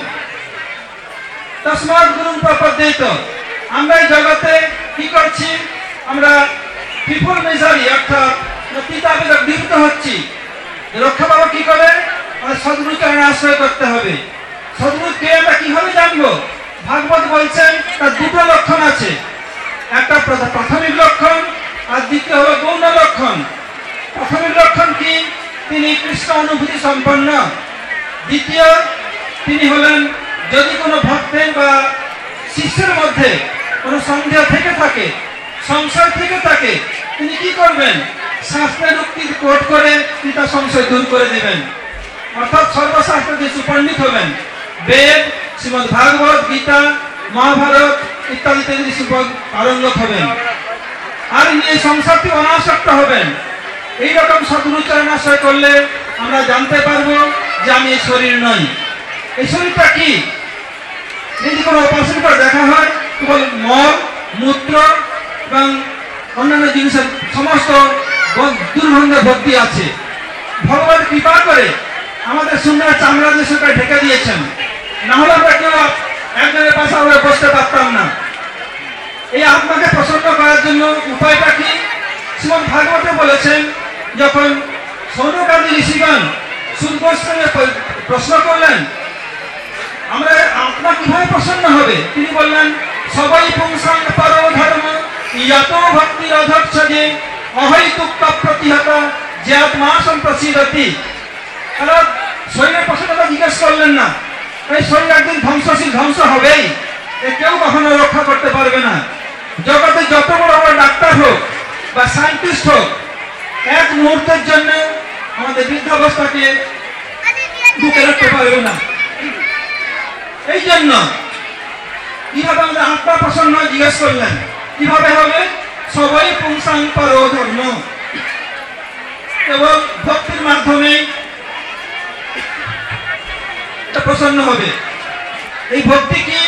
তস্মাৎ গুরুং প্রপদ্যেত, আমরা এই জগতে কি করছি? আমরা পিপুল মেজারি অর্থাৎ পিতাবে বিরুদ্ধ হচ্ছি। রক্ষা পাবো কি করে? আমাদের সদ্গুরু চরণে আশ্রয় করতে হবে। সদ্গুরু কে আমরা কিভাবে জানবো? ভাগবত বলছেন তার দুটো লক্ষণ আছে, একটা প্রাথমিক লক্ষণ আর দ্বিতীয় হলো গৌণ লক্ষণ। প্রাথমিক লক্ষণ কি? তিনি কৃষ্ণ অনুভূতি সম্পন্ন। দ্বিতীয়, তিনি হলেন যদি কোনো ভক্তের বা শিষ্যের মধ্যে কোনো সন্দেহ থেকে থাকে, সংশয় থেকে থাকে, তিনি কি করবেন? শাস্ত্রের উক্তি কোট করে তিনি তার সংশয় দূর করে দেবেন। অর্থাৎ সর্বশাস্ত্র যে সুপণ্ডিত হবেন, বেদ, শ্রীমদ ভাগবত, গীতা, মহাভারত ইত্যাদিতে তিনি পারঙ্গত হবেন, আর এই সংসারটি অনাসক্ত হবেন। এইরকম সদ্গুরু চরণাশ্রয় করলে আমরা জানতে পারবো যে আমি এই শরীর নই। এই শরীরটা কি? যদি কোনো অপারেশন করে দেখা হয় কেবল মল, মূত্র এবং অন্যান্য জিনিসের সমস্ত দুর্গন্ধে ভর্তি আছে। ভগবান কৃপা করে আমাদের সুন্দর চামড়া দিয়ে সেটা ঢেকে দিয়েছেন, না হলে আমরা কেউ একজনের পাশে আমরা বসতে পারতাম না। এই আত্মাকে প্রসন্ন করার জন্য উপায়টা কি? শ্রীমদ ভাগবতে বলেছেন, যখন সৌনকাদি ঋষিগণ সুদ গোস্বামী প্রশ্ন করলেন আমরা আত্মা কিভাবে প্রসন্ন হবে, তিনি বললেন সবাই পুংসাং পরো ধর্ম ইয়াত ভক্তির অধর্ষজে অহৈতুক্ত প্রতিহত যে আত্মা সম্প্রসিদতি। তারা শরীরের প্রসন্নতা জিজ্ঞেস করলেন না, এই শরীর একদিন ধ্বংসশীল, ধ্বংস হবেই, এ কেউ কখনো রক্ষা করতে পারবে না। জগতে যত বড় বড় ডাক্তার হোক বা সায়েন্টিস্ট হোক, এক মুহূর্তের জন্য আমাদের বৃদ্ধাবস্থাকে বুকে রাখতে পারবে না। এই জন্য কিভাবে আমাদের আত্মা প্রসন্ন জিজ্ঞেস করলেন, কিভাবে হবে? সবাই পুংসাং পরো ধর্ম, এবং ভক্তির মাধ্যমে এটা প্রসন্ন হবে। এই ভক্তি কি?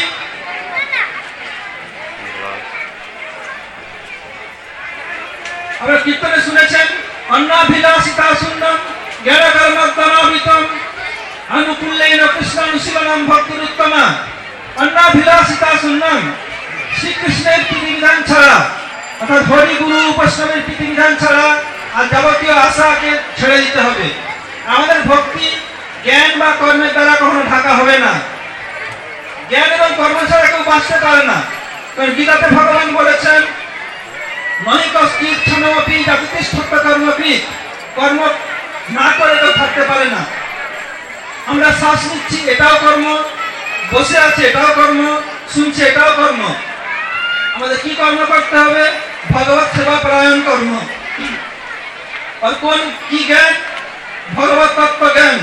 আমরা কীর্তনে শুনেছেন অন্নাভিলাষিতা সুন্দর জ্ঞান কর্মজ্ঞানাবৃতম অনুকূল্যেন কৃষ্ণানুশীলনম ভক্তির উত্তমা। অন্নাভিলাষিতা সুন্দর, শ্রীকৃষ্ণের বিধিবিধান ছাড়া অর্থাৎ হরি গুরু বৈষ্ণবের বিধিবিধান ছাড়া আর যাবতীয় আশাকে ছেড়ে দিতে হবে। আমাদের ভক্তি জ্ঞান বা কর্মের দ্বারা কখনো ঢাকা হবে না। জ্ঞান এবং কর্ম ছাড়া কেউ বাঁচতে পারে না। কারণ গীতাতে ভগবান বলেছেন নৈকীর্থনমপি জাতিষ্ঠত্ব কর্মকৃত, কর্ম না করে কেউ থাকতে পারে না। আমরা শ্বাস নিচ্ছি, এটাও কর্ম, বসে আছে এটাও কর্ম, শুনছি এটাও কর্ম। আমাদের কি কর্ম করতে হবে? ভগবত সেবা পরায়ণ কর্ম। আর কোন কি জ্ঞান? ভগবত তত্ত্ব জ্ঞান।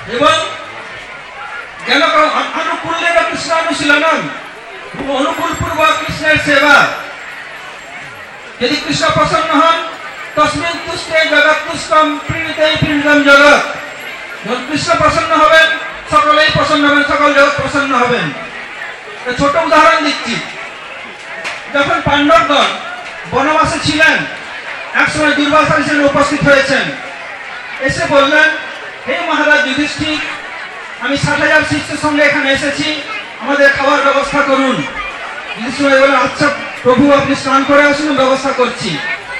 এবং জ্ঞান অনুকূলে কৃষ্ণ অনুশীলনম, অনুকূল পূর্বক কৃষ্ণের সেবা। যদি কৃষ্ণ প্রসন্ন হন তস্মিন তুষ্টে জগৎ তুষ্টম প্রীণিতেই প্রীণিতম জগৎ। যখন কৃষ্ণ প্রসন্ন হবেন সকলেই প্রসন্ন হবেন, সকল জগৎ প্রসন্ন হবেন। ছোট উদাহরণ দিচ্ছি, যখন পাণ্ডবগণ বনবাসে ছিলেন একসময় দুর্বাসা ঋষি উপস্থিত হয়েছেন, এসে বললেন, হে মহারাজ যুধিষ্ঠির, আমি ষাট হাজার শিষ্যের সঙ্গে এখানে এসেছি, আমাদের খাওয়ার ব্যবস্থা করুন। যুধিষ্ঠির বললেন, আচ্ছা প্রভু, আপনি স্নান করে আসুন, ব্যবস্থা করছি।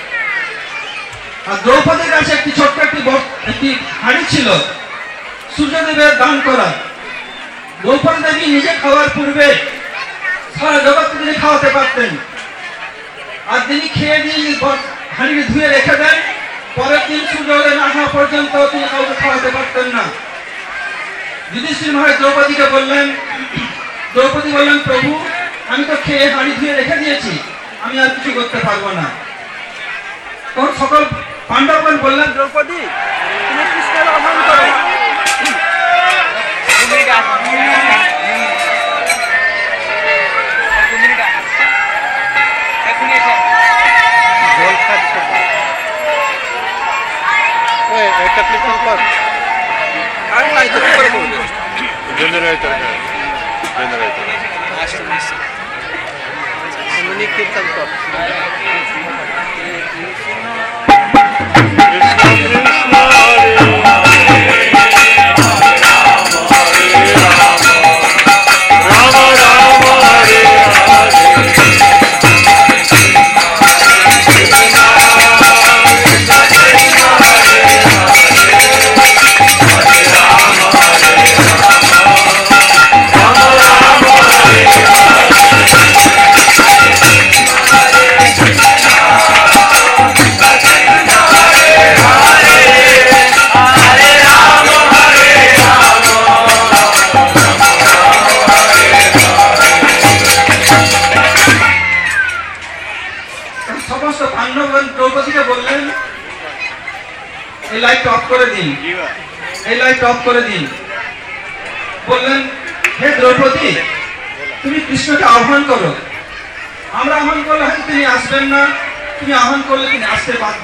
আর দ্রৌপদীর কাছে একটি ছোট্ট একটি একটি হাঁড়ি ছিল সূর্যদেবের দান করা। দ্রৌপদী দেবী নিজে খাওয়ার পূর্বে সারা জগৎকে তিনি খাওয়াতে পারতেন, আর তিনি খেয়ে দিয়ে হাঁড়ি ধুয়ে রেখে দেন, পরের দিন সূর্যোদয় না হওয়া পর্যন্ত তিনি কাউকে খাওয়াতে পারতেন না। যুধিষ্ঠির মহারাজ দ্রৌপদীকে বললেন, দ্রৌপদী বললেন, প্রভু আমি তো খেয়ে হাঁড়ি ধুয়ে রেখে দিয়েছি, আমি আর কিছু করতে পারবো না। তখন সকল পাণ্ডবগণ বললেন, দ্রৌপদী তুমি কৃষ্ণের আহ্বান করো। একটা ক্লিক কর আর নাই তো করে বলবো জেনারেটর জেনারেটর উনি কীর্তন কর বললেন, হে দ্রৌপদী তুমি কৃষ্ণকে আহ্বান করো। আমরা আহ্বান করলে হয়তো তিনি আসবেন না, তুমি আহ্বান করলে তিনি আসতে বাধ্য।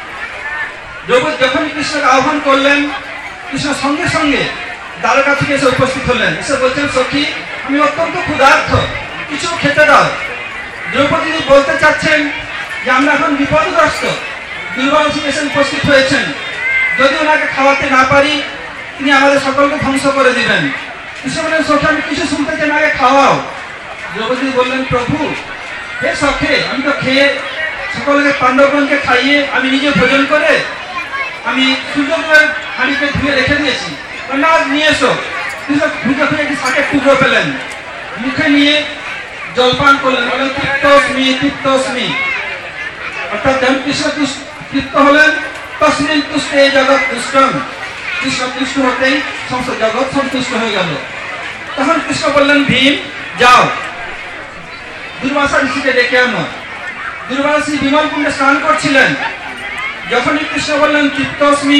দ্রৌপদী যখন কৃষ্ণকে আহ্বান করলেন, কৃষ্ণ সঙ্গে সঙ্গে দ্বারকা থেকে এসে উপস্থিত হলেন। এসে বলছেন, সখী আমি অত্যন্ত ক্ষুধার্ত, কিছু খেতে দাও। দ্রৌপদী বলতে চাচ্ছেন যে আমরা এখন বিপদগ্রস্ত, দুর্বল এসে উপস্থিত হয়েছেন, যদি ওনাকে খাওয়াতে না পারি তিনি আমাদের সকলকে ধ্বংস করে দিবেন। কৃষ্ণ বললেন, সখী আমি কিছু শুনতে চাই, আগে খাওয়াও। দ্রৌপদী বললেন, প্রভু হে সখে, আমি তো খেয়ে সকলকে পাণ্ডবগণকে খাইয়ে আমি নিজে ভোজন করে আমি সূর্যদেবের হাঁড়িকে ধুয়ে রেখে দিয়েছি, না নিয়ে এসো। কৃষ্ণ ধুয়ে ধুয়ে একটি শাকের টুকরো পেলেন, মুখে নিয়ে জলপান করলেন, বলেন তৃপ্তস্মি তৃপ্তস্মি, অর্থাৎ যখন কৃষ্ণ তৃপ্ত হলেন তস্মিন তুষ্টে জগৎ তুষ্টম, কৃষ্ণ তুষ্ট হতেই সমস্ত জগৎ সন্তুষ্ট হয়ে গেল। তখন কৃষ্ণ বললেন, ভীম যাও দুর্বাসা ঋষিকে ডেকে আনো। দুর্বাসা ঋষি বিমল কুণ্ডে স্নান করছিলেন, যখনই কৃষ্ণ বললেন তৃপ্তস্মি,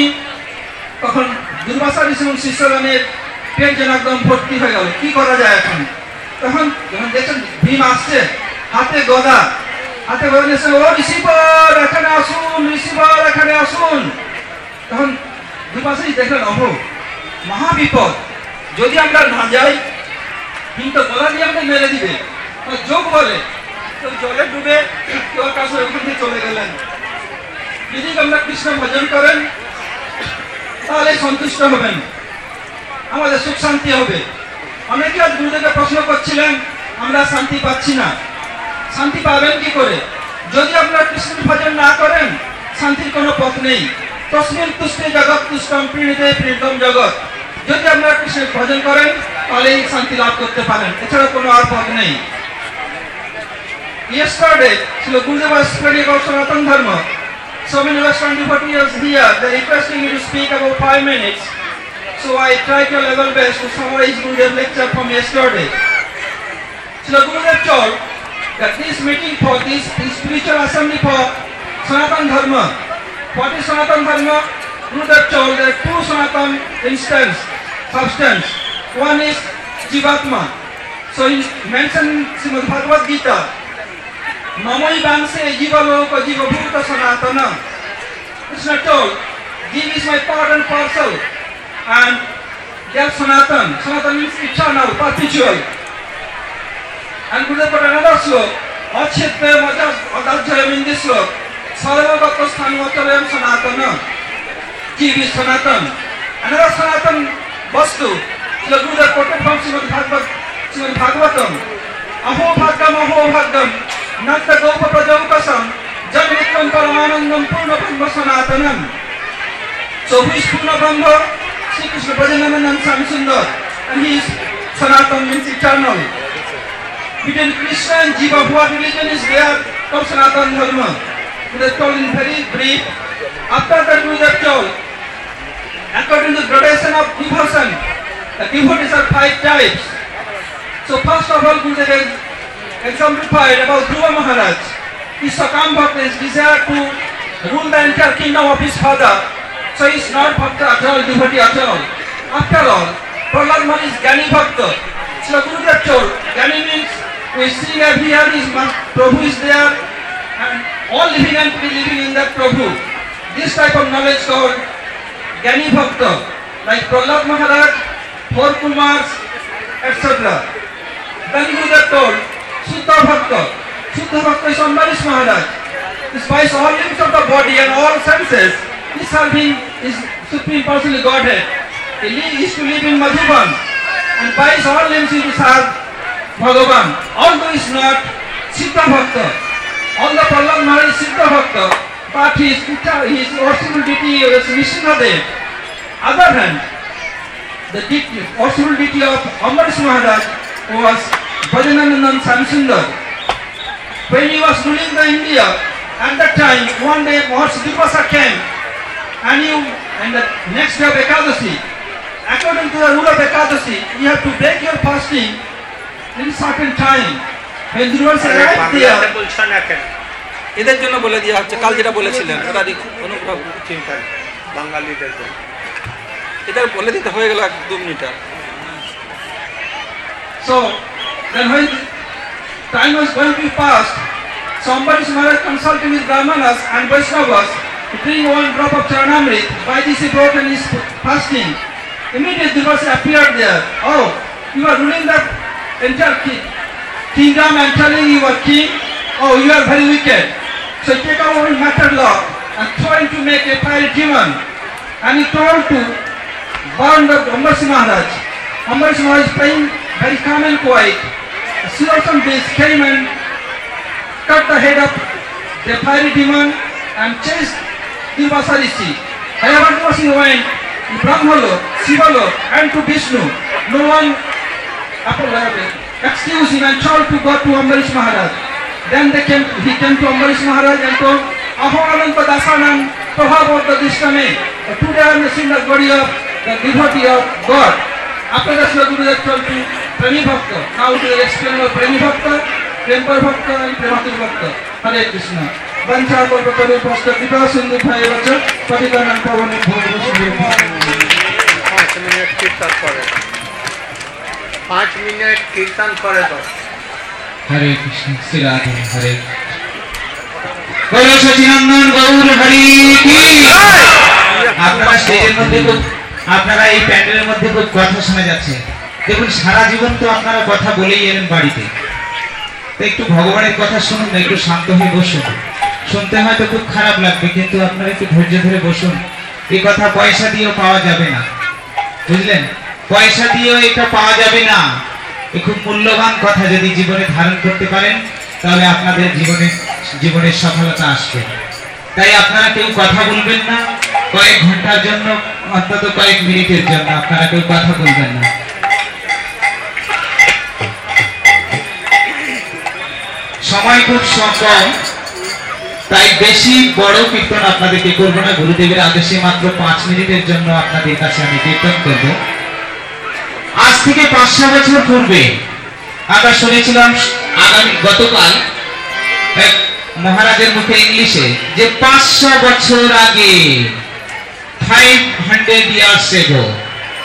তখন দুর্বাসা ঋষি এবং শিষ্যগণের পেট যেন একদম ভর্তি হয়ে গেল, কি করা যায় এখন। তখন যখন দেখছেন ভীম আসছে, হাতে গদা, হাতে গদা নিয়েছে, ও ঋষিবর এখানে আসুন, ঋষিবর এখানে আসুন। তখন দুর্বাসা ঋষি দেখলেন, অহো মহাবিপদ, যদি আমরা না যাই ভীম তো গলা দিয়ে আমাদের মেরে দিবে। যোগ বলে তো জলে ডুবে কেউ কাছে ওখান থেকে চলে গেলেন। যদি আমরা কৃষ্ণ ভজন করেন তাহলে সন্তুষ্ট হবেন, আমাদের সুখ শান্তি হবে। অনেকে আজ গুরুদেবকে প্রশ্ন করছিলেন, আমরা শান্তি পাচ্ছি না। শান্তি পাবেন কি করে? যদি আপনারা কৃষ্ণ ভজন না করেন শান্তির কোনো পথ নেই। তস্মিন তুষ্টে জগৎ তুষ্টম প্রীণিতে প্রীণিতম জগৎ, যদি আপনারা কৃষ্ণের ভজন করেন তাহলেই শান্তি লাভ করতে পারেন, এছাড়া কোনো আর পথ নেই। Yesterday, Srila Gurudeva was spreading about Sanatan Dharma. So many last twenty to forty years here, they're requesting me to speak about five minutes. So I tried to level best to summarize Gurudev's lecture from yesterday. Srila Gurudev told that this meeting for this, this spiritual assembly for Sanatan Dharma. What is Sanatan Dharma? Gurudev told there are two Sanatan instances. substance. One is Jivatma. So he mentioned in Srimad Bhagavad Gita, Mamai Banse Jiva Loka Jiva Bhuta Sanatana. Krishna told, Jiva is my part and parcel, and they are Sanatan. Sanatan means eternal, perpetual. And Buddha put another slok, Achitya Madhajayam in this slok, Sarva Bhakta Sthanvataram Sanatana. Jiva is Sanatan. Another Sanatan Vastu, the Buddha quoted from Srimad Bhagavad, Srimad Bhagavatam, Aho Bhagam, Aho Bhagam, Nakta Gopa Prajaukasam, Janmitram Paramanandam Purna Brahma Sanatanam. So who is Purna Brahma? Sri Krishna Brajanandan Swami Sundar, and he is Sanatan, means eternal. Between Krishna and Jiva, what religion is there? Of Sanatan Dharma. It is told in very brief. After that we have told, according to the gradation of devotion, the devotees are five types. So first of all, Gurudev has exemplified about Dhruva Maharaj. He succumbed to his desire to rule the entire kingdom of his father. So he is not Bhakta at all, devotee at all. After all, Prahlad Maharaj is Gyani Bhakta. So Gurudev told, Gyani means we see every year his Prabhu is there, and all living entities living in that Prabhu. This type of knowledge called Gyani Bhakta, like Prahlad Maharaj, four Kumars, et cetera. Then Gurudev told, Shuddha Bhakta. Shuddha Bhakta is Ambarish Maharaj. Despite all limbs of the body and all senses, he is serving his Supreme Personal Godhead. He used to live in Madhuban, and by his all limbs he is serve Bhagavan. Although he is not Siddha Bhakta, although Prahlad Maharaj is Siddha Bhakta, but he is his worshipful deity is Vishnudev. Other hand, the worshipful deity of Ambarish Maharaj was Brajanandan Swami Sundar. When he was ruling the India, at that time, one day Maharishi Durvasa came, and you, and the next day of Ekadashi, according to the rule of Ekadashi, you have to break your fasting in a certain time. When Durvasa arrived there, এদের জন্য বলে দেওয়া হচ্ছে, কাল যেটা বলেছিলেন ওটা অনুগ্রহ চিন্তা বাঙালিদের জন্য এটা বলে দিতে হয়ে গেল এক দু মিনিট। So then when time was going to be passed, somebody Maharaj consulted with Brahmanas and Vaishnavas to bring one drop of Charanamrit. By this he brought in his fasting. Immediately Durvasa appeared there. Oh, you are ruling the entire kingdom and telling you are king? Oh, you are very wicked. So he take out one matterlock and trying to make a fiery demon. And he told to burn the Ambarish Maharaj. Ambarish Maharaj is playing very calm and quiet. A Sudarshan beast came and cut the head of the fiery demon and chased Durvasa Rishi. However, Durvasa went to Brahmalok, Shivalok and to Vishnu. No one excused him and told to go to Ambarish Maharaj. Then they came, he came to Ambarish Maharaj and told, Aho Ananta Dasanam Prabhavata Dishtame. Today I am seeing the body of the devotee of God. After that, Srila Gurudev told to Premi Bhakta. Now to explain about Premi Bhakta, Prembar Bhakta and Prematur Bhakta. Hare Krishna. Vancha Kalpataru Pasta Kripa Sindhu Bhai Vacha Patitanam Pavani Bhai Vacha. पाँच minute kirtan करे पाँच minute kirtan करे तो हरे कृष्ण श्री राधे हरे गौर सचिनंदन गौर हरि की আপনারা স্টেজের মধ্যে খুব আপনারা এই প্যান্ডেলের মধ্যে খুব কথা শোনা যাচ্ছে। দেখুন সারা জীবন তো আপনারা কথা বলেই এলেন বাড়িতে, তো একটু ভগবানের কথা শুনুন না, একটু শান্ত হয়ে বসুন। শুনতে হয়তো খুব খারাপ লাগবে, কিন্তু আপনারা একটু ধৈর্য ধরে বসুন। এই কথা পয়সা দিয়েও পাওয়া যাবে না, বুঝলেন? পয়সা দিয়েও এটা পাওয়া যাবে না। এই খুব মূল্যবান কথা, যদি জীবনে ধারণ করতে পারেন তাহলে আপনাদের জীবনে জীবনের সফলতা আসবে। তাই আপনারা কেউ কথা বলবেন না, কয়েক ঘন্টার জন্য, অন্তত কয়েক মিনিটের জন্য আপনারা কেউ কথা বলবেন না। সময় খুব কম, তাই বেশি বড় কীর্তন আপনাদেরকে করবো না। গুরুদেবের আদেশে মাত্র পাঁচ মিনিটের জন্য আপনাদের কাছে আমি কীর্তন করব। আজ থেকে পাঁচশো বছর পূর্বে আমরা শুনেছিলাম, আগামী গতকাল এক মহারাজের মুখে ইংলিশে, যে পাঁচশো বছর আগে, ফাইভ হান্ড্রেড ইয়ার্স এগো,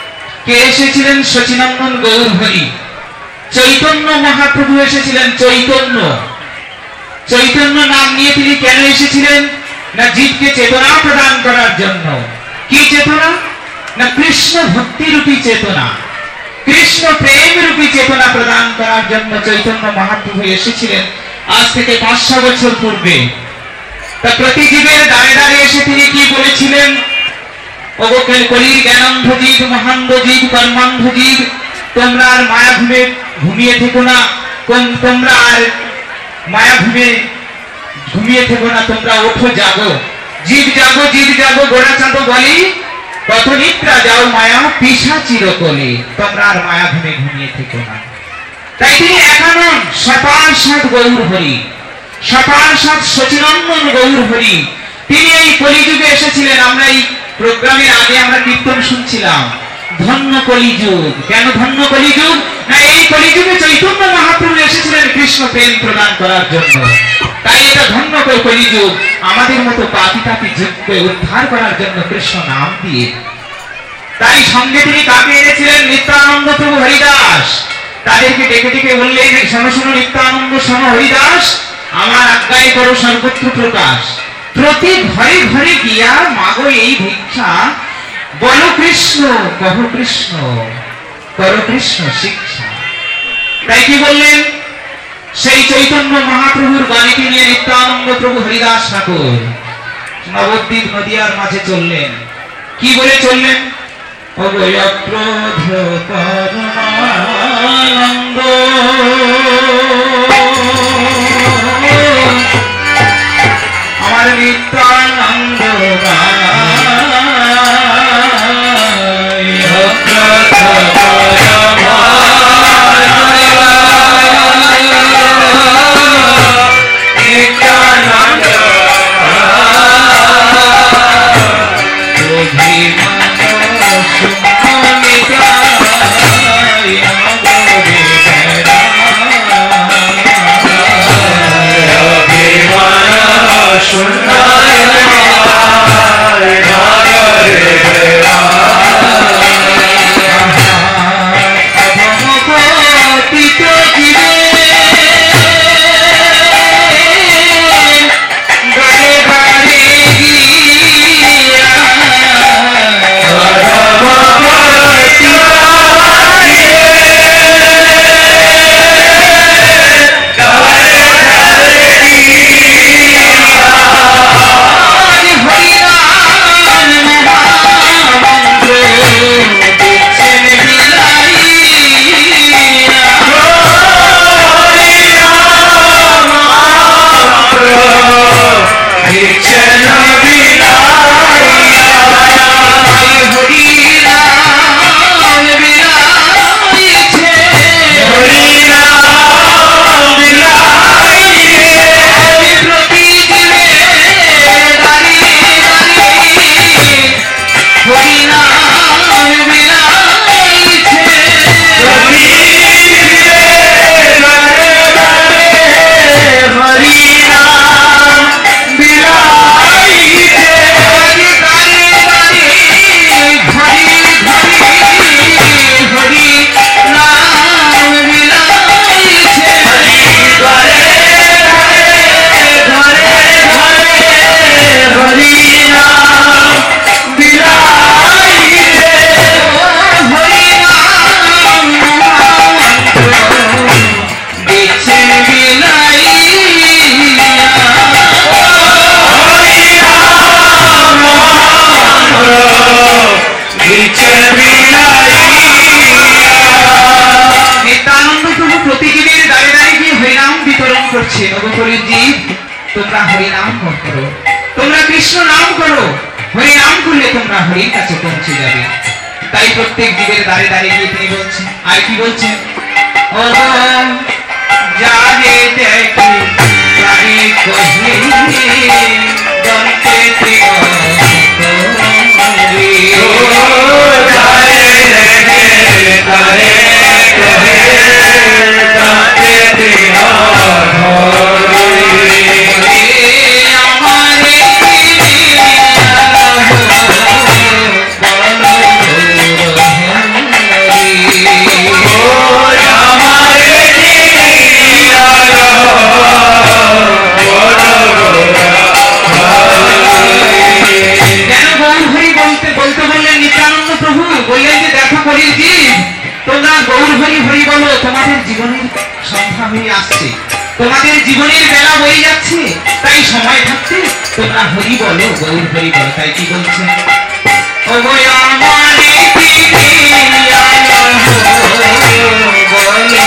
কে এসেছিলেন? শচীনন্দন গৌর হরি। চৈতন্য মহাপ্রভু এসেছিলেন। চৈতন্য চৈতন্য নাম নিয়ে তিনি কেন এসেছিলেন? না জীবকে চেতনা প্রদান করার জন্য। কি চেতনা? না কৃষ্ণ ভক্তি রূপী চেতনা, কৃষ্ণ প্রেম রূপী চেতনা প্রদান করার জন্য চৈতন্য মহাপ্রভু এসেছিলেন আজ থেকে পাঁচশো বছর পূর্বে। তা প্রতি জীবের দাঁড়ে দাঁড়িয়ে এসে তিনি কি বলেছিলেন? ওগো কলির জ্ঞানান্ধ জীব, মহান্ধ জীব, কর্মান্ধ জীব, তোমরা আর মায়াভূমে ঘুমিয়ে থেকো না, তোমরা আর মায়াভূমে ঘুমিয়ে থেকো না, তোমরা ওঠো, জাগো, জীব জাগো, জীব জাগো, গোড়া চাঁদো বলি, কত নিদ্রা যাও মায়া পিসা চিরকলে, তোমরা আর মায়াভূমে ঘুমিয়ে থেকো না। তাই তিনি একানন সপার্ষদ গৌর হরি, সপার্ষদ শচীনন্দন গৌর হরি, তিনি এই কলিযুগে এসেছিলেন। আমরা এই প্রোগ্রামের আগে আমরা কীর্তন শুনছিলাম, ধন্য কলিযুগ। কেন ধন্য কলিযুগ? না এই কলিযুগে চৈতন্য মহাপ্রভু এসেছিলেন কৃষ্ণ প্রেম প্রদান করার জন্য। তাই এটা ধন্য কলিযুগ, আমাদের মতো পাপি তাপি যুগকে উদ্ধার করার জন্য কৃষ্ণ নাম দিয়ে। তাই সঙ্গে তিনি কাকে এনেছিলেন? নিত্যানন্দ প্রভু হরিদাস। তাদেরকে ডেকে ডেকে বললেন, শোনো শোনো নিত্যানন্দ, শোনো হরিদাস, আমার আজ্ঞায় করো সর্বত্র প্রকাশ। প্রতি ঘরে ঘরে গিয়া মাগো এই ভিক্ষা, বলো কৃষ্ণ, কহ কৃষ্ণ, করো কৃষ্ণ শিক্ষা। তাই কি বললেন? সেই চৈতন্য মহাপ্রভুর বাণীকে নিয়ে নিত্যানন্দ প্রভু হরিদাস ঠাকুর নবদ্বীপ নদিয়ার মাঝে চললেন। কি বলে চললেন? অবয়ক্রোধ পরমানন্দ, আমার নিত্যানন্দ তোমরা হরি নাম করো, তোমরা কৃষ্ণ নাম করো, হরি নাম করলে তোমরা হরির কাছে পৌঁছে যাবে। তাই প্রত্যেক জীবের দ্বারে দ্বারে গিয়ে তিনি বলছেন, আর কি বলছেন? ও যারে দেখি তারে কহি দন্তে তাই সময় থাকতে তোমরা হরি বলো, গৌর হরি বলো। তাই কি বলছেন? ও গো আমারে পিরিয়া বলো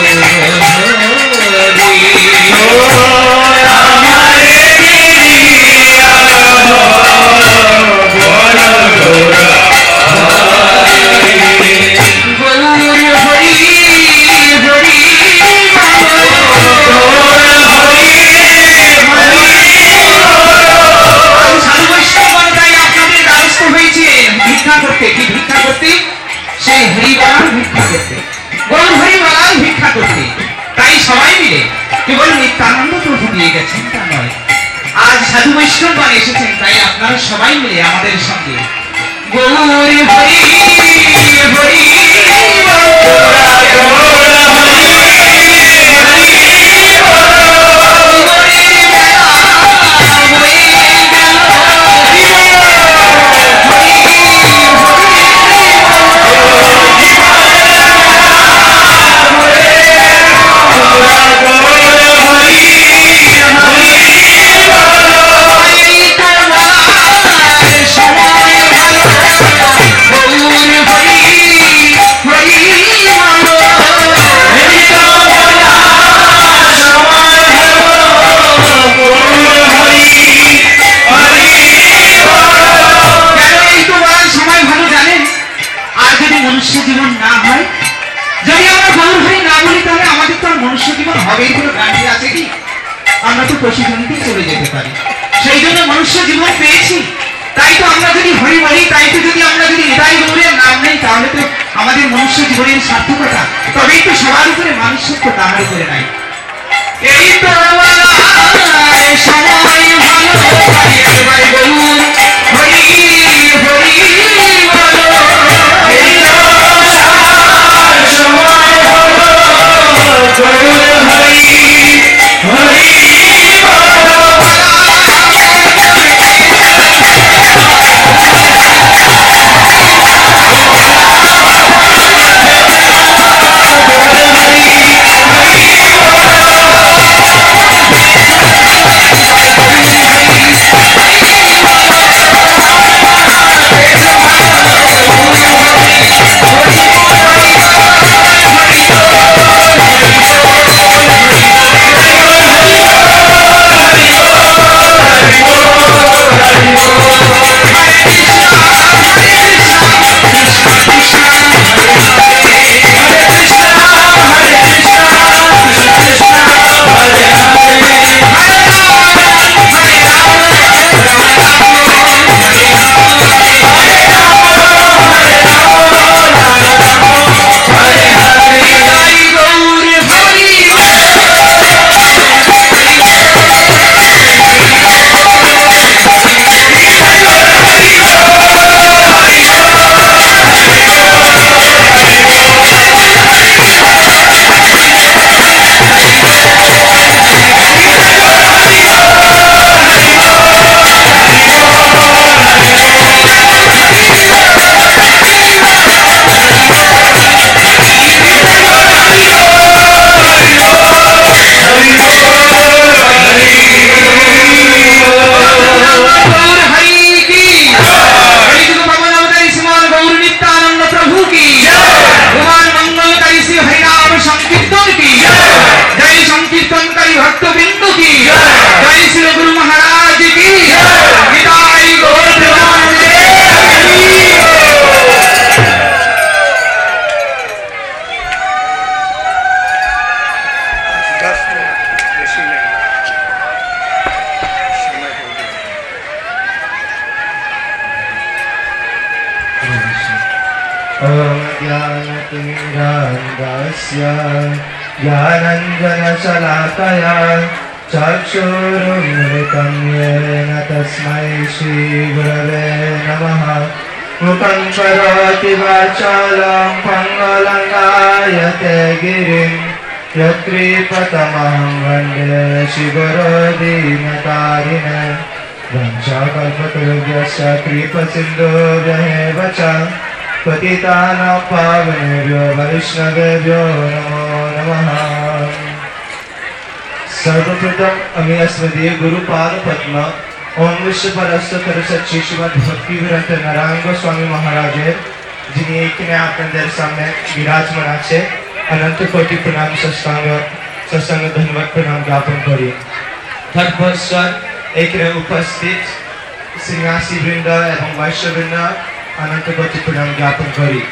সাধু বৈষ্ণবগণ এসেছেন, তাই আপনারা সবাই মিলে আমাদের সঙ্গে গৌর হরি হরি প্রশিক্ষণে চলে যেতে পারি। সেই জন্য মনুষ্য জীবন পেয়েছি, তাই তো আমরা যদি হরি বলি, তাই তো যদি আমরা যদি হৃদয় গৌরের নাম নেই, তাহলে তো আমাদের মনুষ্য জীবনের সার্থকতা। তবেই তো সবার উপরে মানুষত্ব, তাহার উপরে নাই। এই তো সময় ज्ञानञ्जनशलाकया चक्षुरुन्मिलितं येन तस्मै श्रीगुरवे नमः। मुखं करोति वाचालं पङ्गुलङ्गायते गिरिं यत्कृपतमहं वन्दे श्रीगुरो दीनतारिणे। वंशाकल्पतरुभ्यश्च कृपसिन्धुभ्येव च पतितानां पावनेभ्यो वैष्णवेभ्यो नमो नमः। सर्वप्रथम আমি अस्मदीय गुरुपाद पद्म ओम विश्व परस्त सरस्वती श्रीमद भक्ति विरत नारायण गोस्वामी महाराजेर যিনি এখানে আপনাদের সামনে বিরাজমান আছে অনন্ত কোটি প্রণাম সৎসঙ্গ সৎসঙ্গ ধন্যবাদ প্রণাম জ্ঞাপন করি। তৎপশ্চাৎ এখানে উপস্থিত সন্ন্যাসী বৃন্দ এবং বৈষ্ণববৃন্দ অনন্ত কোটি প্রণাম জ্ঞাপন করি।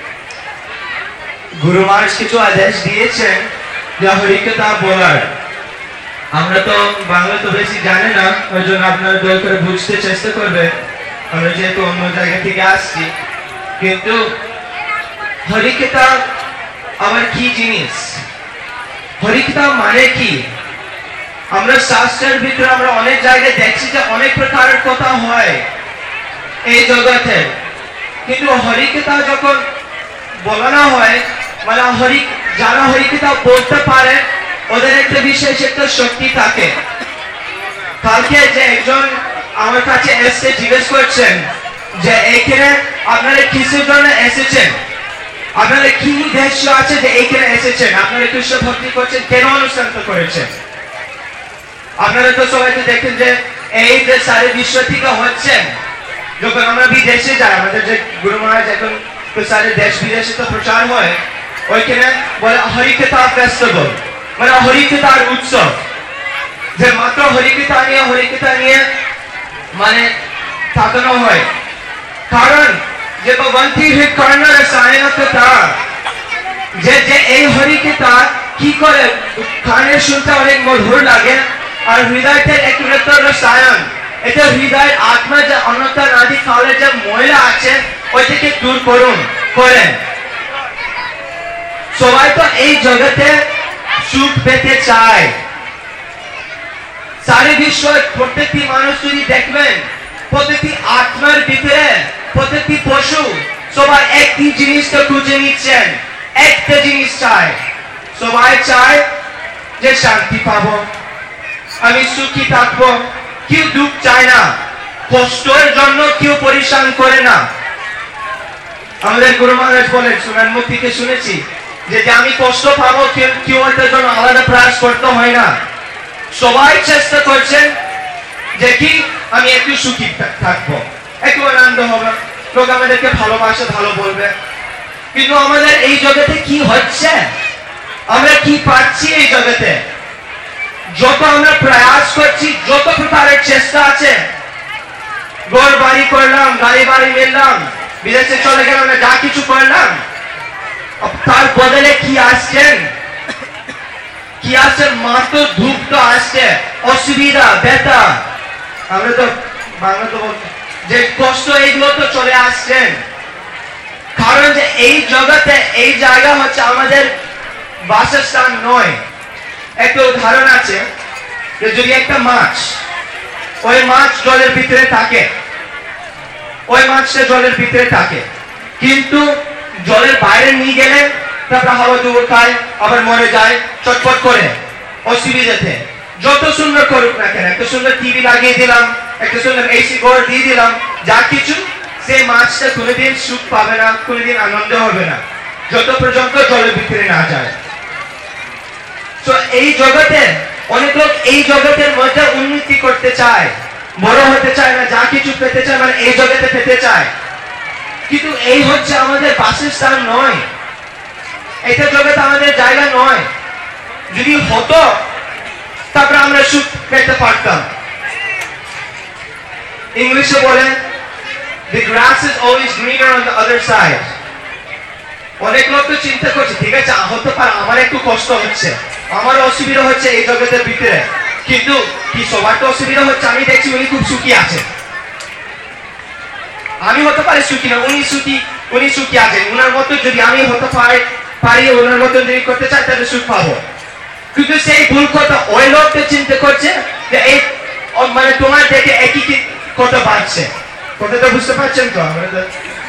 গুরু মহারাজ কিছু আদেশ দিয়েছেন যা হরিকথা বলার। আমরা তো বাংলা তো বেশি জানি না, ওই জন্য আপনারা দয়া করে বুঝতে চেষ্টা করবে। আমরা যেহেতু অন্য জায়গা থেকে আসছি, কিন্তু হরিকথা আবার কি জিনিস, হরিকথা মানে কি? আমরা শাস্ত্রের ভিতরে আমরা অনেক জায়গায় দেখছি যে অনেক প্রকারের কথা হয় এই জগতে, কিন্তু হরিকথা যখন বলানো হয় মানে হরি যারা হরিকথা বলতে পারে ওদের একটা বিশেষ একটা শক্তি থাকে। কালকে যে একজন আমার কাছে এসে জিজ্ঞেস করছেন যে এইখানে আপনারা কিসের জন্য এসেছেন, আপনারা কি উদ্দেশ্য আছে যে এইখানে এসেছেন, আপনারা কৃষ্ণ ভক্তি করছেন, কেন অনুষ্ঠান করেছেন? আপনারা তো সবাই তো দেখেন যে এই যে সারা বিশ্ব থেকে হচ্ছেন, যখন আমরা বিদেশে যাই, আমাদের যে গুরু মহারাজ এখন তো সারা দেশ বিদেশে তো প্রচার হয়, ওইখানে বলে হরিকথা ফেস্টিভ্যাল, মানে হরিকথার উৎসব, যে মাত্র হরিকথা নিয়ে হরিকথা নিয়ে মানে থাকানো হয়। কারণ যে ভগবন্তী কর্ণ রসায়ন কথা, যে যে এই হরিকথা কি করে কানে শুনতে অনেক মধুর লাগে, আর হৃদয়তে এক রসায়ন, এটা হৃদয়ের আত্মা যে অনন্ত নাদি কালে যে ময়লা আছে ওইটাকে দূর করুন করেন। সবাই তো এই জগতে সুখ পেতে চায়। সারা বিশ্বের প্রত্যেকটি মানুষ যদি দেখবেন, প্রত্যেকটি আত্মার ভিতরে প্রত্যেকটি পশু সবাই একটি জিনিসটা খুঁজে নিচ্ছেন, একটা জিনিস চায়। সবাই চায় যে শান্তি পাবো, আমি সুখী থাকবো, কেউ দুঃখ চায় না, কষ্টের জন্য কেউ পরিশ্রম করে না। আমাদের গুরু মহারাজ বলেন, সুনান মুখ থেকে শুনেছি যে আমি কষ্ট পাবো, কেউ কেউ এটার জন্য আলাদা প্রয়াস করতে হয় না। সবাই চেষ্টা করছেন যে কি আমি একটু সুখী থাকবো, একটু আনন্দ হবে, লোক আমাদেরকে ভালোবাসে, ভালো বলবে। কিন্তু আমাদের এই জগতে কি হচ্ছে, আমরা কি পাচ্ছি এই জগতে? যত আমরা প্রয়াস করছি, যত প্রকারের চেষ্টা আছে, ঘর বাড়ি করলাম, গাড়ি বাড়ি নিলাম, বিদেশে চলে গেলাম, যা কিছু করলাম, তার বদলে কি আসছেন? কি আসছে? মাত্র দুঃখ তো আসছে, অসুবিধা, ব্যথা, আমরা তো বাংলা তো যে কষ্ট, এইগুলো তো চলে আসছেন। কারণ যে এই জগতে এই জায়গা হচ্ছে আমাদের বাসস্থান নয়। একটা উদাহরণ আছে যে যদি একটা মাছ, ওই মাছ জলের ভিতরে থাকে, ওই মাছটা জলের ভিতরে থাকে, কিন্তু জলের বাইরে নিয়ে গেলে তারপর হাওয়া দুয়ার খায়, আবার মরে যায় চটপট করে অসুবিধাতে। যত সুন্দর করুক না কেন, একটা সুন্দর টিভি লাগিয়ে দিলাম, একটা সুন্দর এসি ঘর দিয়ে দিলাম, যা কিছু, সেই মাছটা কোনোদিন সুখ পাবে না, কোনোদিন আনন্দ হবে না, যত পর্যন্ত জলের ভিতরে না যায়। তো এই জগতে অনেক লোক এই জগতের মধ্যে উন্নতি করতে চায়, বড় হতে চায় না, যা কিছু পেতে চায় মানে এই জগতে পেতে চায়, কিন্তু এই হচ্ছে আমাদের বাসস্থান নয়, এটা জগৎ আমাদের জায়গা নয়। যদি হতো তারপরে আমরা সুখ পেতে পারতাম। ইংলিশে বলেন the grass is always greener on the other side। অনেক লোক তো চিন্তা করছে, ঠিক আছে হতে পারে আমার একটু কষ্ট হচ্ছে, আমার অসুবিধা হচ্ছে এই জগতের ভিতরে, কিন্তু কি সবার তো অসুবিধা হচ্ছে? আমি দেখছি উনি খুব সুখী আছে, আমি হতে পারি সুখী না, উনি সুখী, উনি সুখী আছেন, উনার মতো যদি আমি হতে পারি পারি ওনার মতো যদি করতে চাই তাহলে সুখ পাবো। কিন্তু সেই ভুল কথা ওই লোকটা চিন্তা করছে যে এই মানে তোমার দেখে একই কথা বাড়ছে। কথাটা বুঝতে পারছেন তো? আমরা তো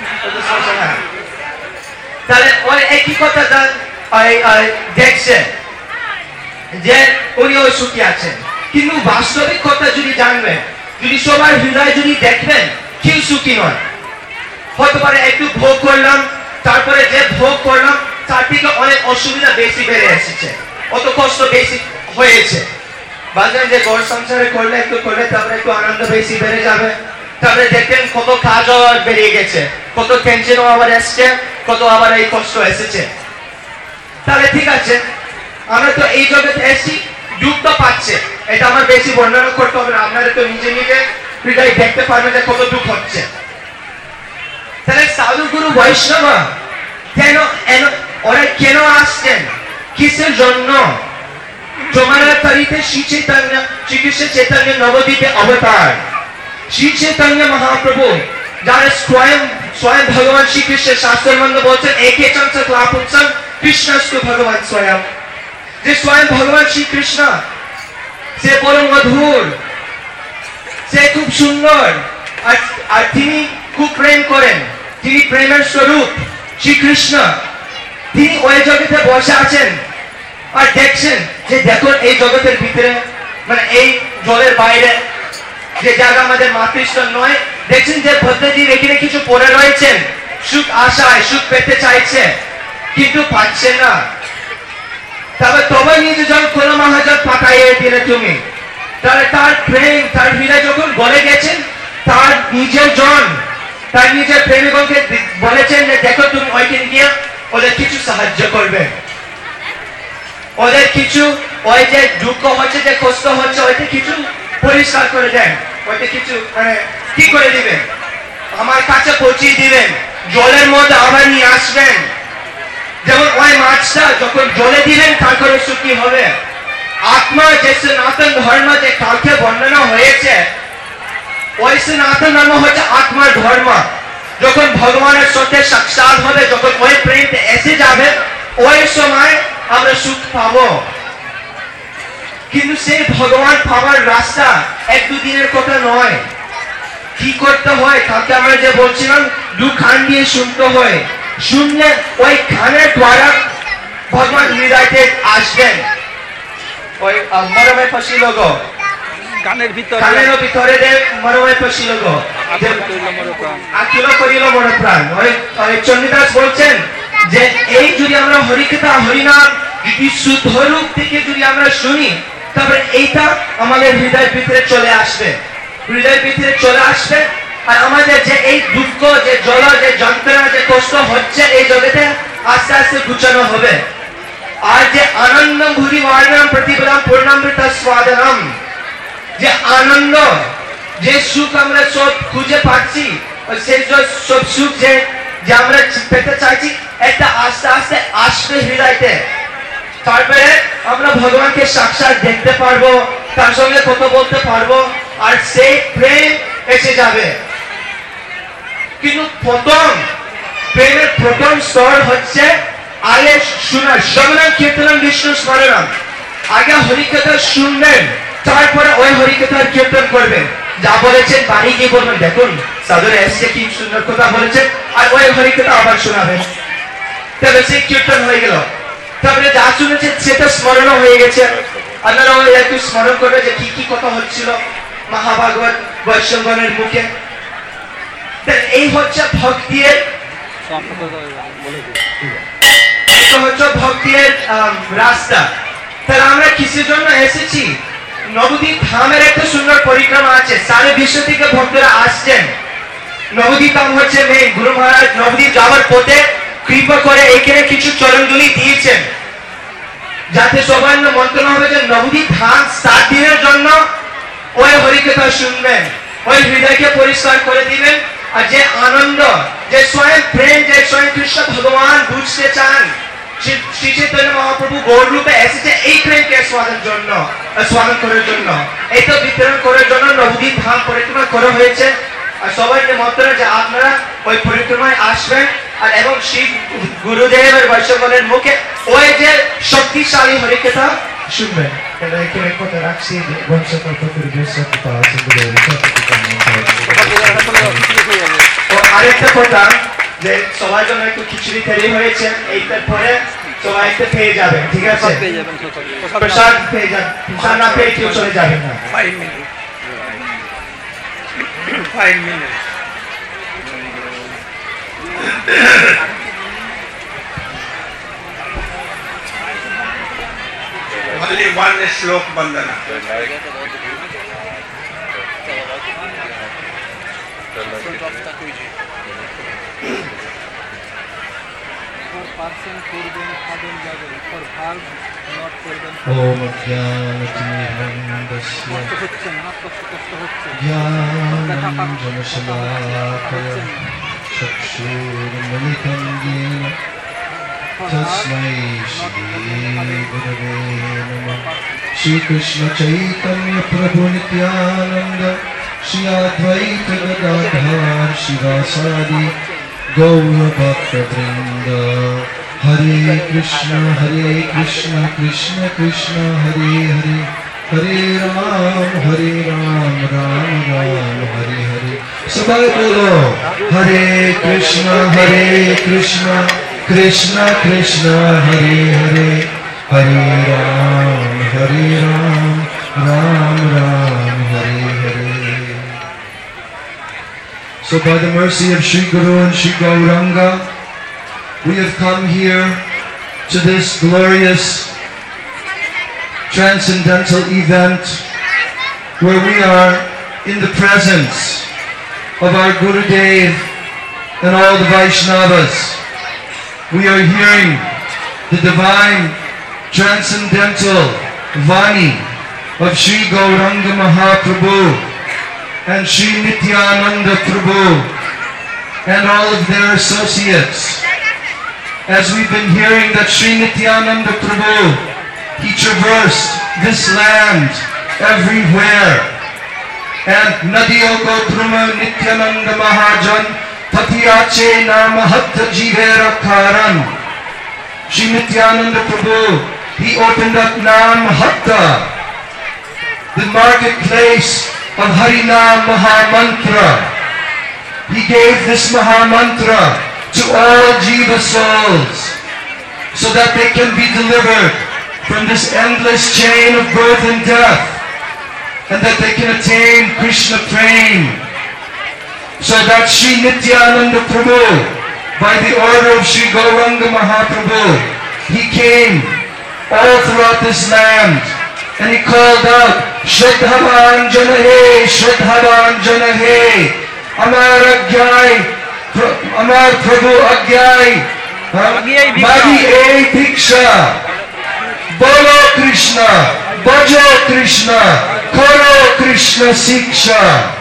তাহলে ওই একই কথাটা দেখছে যে উনি ওই সুখী আছেন, কিন্তু বাস্তবিক কথা যদি জানবেন, যদি সবার হৃদয় যদি দেখবেন, কেউ সুখী নয়। হতে পারে একটু ভোগ করলাম, তারপরে যে ভোগ করলাম তার থেকে অনেক অসুবিধা বেশি বেড়ে এসেছে, অত কষ্ট বেশি হয়েছে, ভাবছেন যে ঘর সংসারে করলে একটু করলে তারপরে একটু আনন্দ বেশি বেড়ে যাবে, তারপরে দেখবেন কত কাজও বেরিয়ে গেছে, কত টেনশনও আবার এসছে, কত আবার এই কষ্ট এসেছে। তাহলে ঠিক আছে, আমরা তো এই জগতে এসেছি, দুঃখ তো পাচ্ছে, এটা আমার বেশি বর্ণনা করতে হবে না, আপনারা তো নিজে নিজে হৃদয় দেখতে পারবেন যে কত দুঃখ হচ্ছে। তাহলে সাধু গুরু বৈষ্ণব কেন ওরা কেন আসছেন, কিসের জন্য? তোমার তরিতে শ্রী চৈতন্য শ্রীকৃষ্ণ চৈতন্য নবদ্বীপে অবতার শ্রী চৈতন্য মহাপ্রভু, যারা স্বয়ং স্বয়ং ভগবান শ্রীকৃষ্ণের শাস্ত্রের মধ্যে বলছেন একে চঞ্চল ক্লাপুৎসম কৃষ্ণস্তু ভগবান স্বয়ং, যে স্বয়ং ভগবান শ্রীকৃষ্ণ সে বড় মধুর, সে খুব সুন্দর, আর আর তিনি খুব প্রেম করেন, তিনি প্রেমের স্বরূপ শ্রীকৃষ্ণ, তিনি ওই জগতে বসে আছেন আর দেখছেন যে দেখুন এই জগতের ভিতরে মানে এই জলের বাইরে যে জায়গা আমাদের মাতৃস্থল নয়, দেখছেন যে ভদ্রজি এখানে কিছু পড়ে রয়েছেন, সুখ আশায় সুখ পেতে চাইছে কিন্তু পাচ্ছে না। তবে তবে নিজে যখন কোনো মহাজন পাঠাইয়ে দিলে তুমি, তাহলে তার প্রেম তার হৃদয় যখন গলে গেছেন, তার নিজের জন তার নিজের প্রেমিককে বলেছেন যে দেখো তুমি ওইখানে গিয়ে ওদের কিছু সাহায্য করবে, ওদের কিছু ওই যে দুঃখ হচ্ছে যে কষ্ট হচ্ছে ওইটা কিছু পরিষ্কার করে দেন, ওইটা কিছু মানে কি করে দিবেন, আমার কাছে পৌঁছিয়ে দিবেন, জলের মধ্যে আবার নিয়ে আসবেন। যেমন ওই মাছটা যখন জলে দিবেন তারপরে সুখী হবে। আত্মা যে সনাতন ধর্ম যে কালকে বর্ণনা হয়েছে, ওই সনাতন ধর্ম হচ্ছে আত্মার ধর্ম। যখন ভগবানের সাথে সাক্ষাৎ হবে, যখন ওই প্রেমটা এসে যাবে, ওই সময় আমরা সুখ পাবো। কিন্তু সেই ভগবান পাওয়ার রাস্তা এক দুদিনের কথা নয়, কি করতে হয়? কালকে আমরা যে বলছিলাম দু খান দিয়ে শুনতে হয়, শুনলে ওই খানের দ্বারা ভগবান হৃদয়তে আসবেন। ওই মরমে ফসিল গো, গানের ভিতরে কানের ভিতরে দে মরমে ফসিল গো, আকুল করিল মর প্রাণ। ওই চন্ডীদাস বলছেন যে এই যদি আমরা হরিকথা হরিনাম যদি শুদ্ধ রূপ থেকে যদি আমরা শুনি, তারপরে এইটা আমাদের হৃদয়ের ভিতরে চলে আসবে, হৃদয়ের ভিতরে চলে আসবে। আর আমাদের যে এই দুঃখ যে জল যে যন্ত্রণা যে কষ্ট হচ্ছে এই জগতে আস্তে আস্তে ঘুচানো হবে। আর যে আনন্দ ঘুরি ওয়ার্ণম প্রতিপদাম পূর্ণামৃত স্বাদনম, যে আনন্দ যে সুখ আমরা সব খুঁজে পাচ্ছি, সেই সব সুখ যে যে আমরা পেতে চাইছি, একটা আস্তে আস্তে আসবে হৃদয়তে। তারপরে আমরা ভগবানকে সাক্ষাৎ দেখতে পারবো, তার সঙ্গে কথা বলতে পারবো, আর সেই প্রেম এসে যাবে। কিন্তু প্রথম প্রেমের প্রথম স্তর হচ্ছে আগে শোনা, শ্রবণম কীর্তনম বিষ্ণু স্মরণম। আগে হরিকথা শুনবেন, তারপরে ওই হরিকথার কীর্তন করবেন। যা বলেছেন বাড়ি গিয়ে বলবেন দেখুন সাধুরা এসছে কি সুন্দর কথা বলেছেন, আর ওই হরিকথা আবার শোনাবেন, তবে সেই কীর্তন হয়ে গেল। তারপরে যা শুনেছেন সেটা স্মরণ হয়ে গেছে, আপনারা ওই একটু স্মরণ করবে যে কি কি কথা হচ্ছিল মহাভাগবত বৈষ্ণবগণের মুখে। এই হচ্ছে ভক্তির হচ্ছে ভক্তির রাস্তা। তাহলে আমরা কিসের জন্য এসেছি? নবদ্বীপ ধামের একটা সুন্দর পরিক্রমা আছে, সারা বিশ্ব থেকে ভক্তরা আসছেন। নবদ্বীপ ধাম হচ্ছে মেন। গুরু মহারাজ নবদ্বীপ যাওয়ার পথে কৃপা করে এখানে কিছু চরণগুলি দিয়েছেন, যাতে সবাই মন্ত্রণা হবে যে নবদ্বীপ ধাম সাত দিনের জন্য ওই হরিকথা শুনবেন, ওই হৃদয়কে পরিষ্কার করে দিবেন। আর যে আনন্দ যে স্বয়ং প্রেম যে স্বয়ং কৃষ্ণ ভগবান বুঝতে চান, শ্রী চৈতন্য মহাপ্রভু গৌর রূপে এসেছে এই প্রেমকে স্বাদের জন্য, স্বাগত করার জন্য, এইটা বিতরণ করার জন্য নবদ্বীপ ধাম পরিক্রমা করা হয়েছে। আর সবাই মন্ত্রণা যে আপনারা ওই পরিক্রমায় আসবেন, আর এবং শ্রী গুরুদেবের বৈষ্ণবের মুখে ওই যে শক্তিশালী হরিকথা শুনবেন। এখানে কথা রাখছি, আরেকটা কথা যে সবার জন্য একটু খিচুড়ি তৈরি হয়েছে, এইটার পরে সবাই একটু পেয়ে যাবেন, ঠিক আছে? প্রসাদ পেয়ে যাবেন, প্রসাদ না পেয়ে কেউ চলে যাবেন না। Five minute five minute only one slok bandana. Om Jnanatimirandasya Jnananjanasalakaya Chakshurmilitam Yena Tasmai Shri Gurave Namah Shri Krishna Chaitanya Prabhu Nityananda Shri Advaita Gadadhar Shivasadi Gaura Bhakta Vrinda Hare Krishna Hare Krishna Krishna Krishna Hare Hare Hare Ram Hare Ram Ram Ram Hare Hare Sabai bolo Hare Krishna Hare Krishna Krishna Krishna Hare Hare Hare Ram Hare Ram Ram Ram Hare Hare. So by the mercy of Sri Guru and Sri Gauranga, we have come here to this glorious transcendental event where we are in the presence of our Gurudev and all the Vaishnavas. We are hearing the divine transcendental Vani of Sri Gauranga Mahaprabhu and Sri Nityananda Prabhu and all of their associates. As we've been hearing that Sri Nityananda Prabhu, he traversed this land everywhere. And Nadiyo Godruma Nityananda Mahajan Patiyache Nama Hatta Jivera Karan. Sri Nityananda Prabhu, he opened up Nam Hatta, the marketplace of Harinam Mahamantra. He gave this Mahamantra to all Jiva souls so that they can be delivered from this endless chain of birth and death and that they can attain Krishna Prem. So that Sri Nityananda Prabhu, by the order of Sri Gauranga Mahaprabhu, he came all throughout this land and he called out, Shraddhavan Jana He, Shraddhavan Jana He, Amar Agyai, Amar Prabhu Agyai, Magi E Diksha, Bolo Krishna, Bhajo Krishna, Koro Krishna Siksha.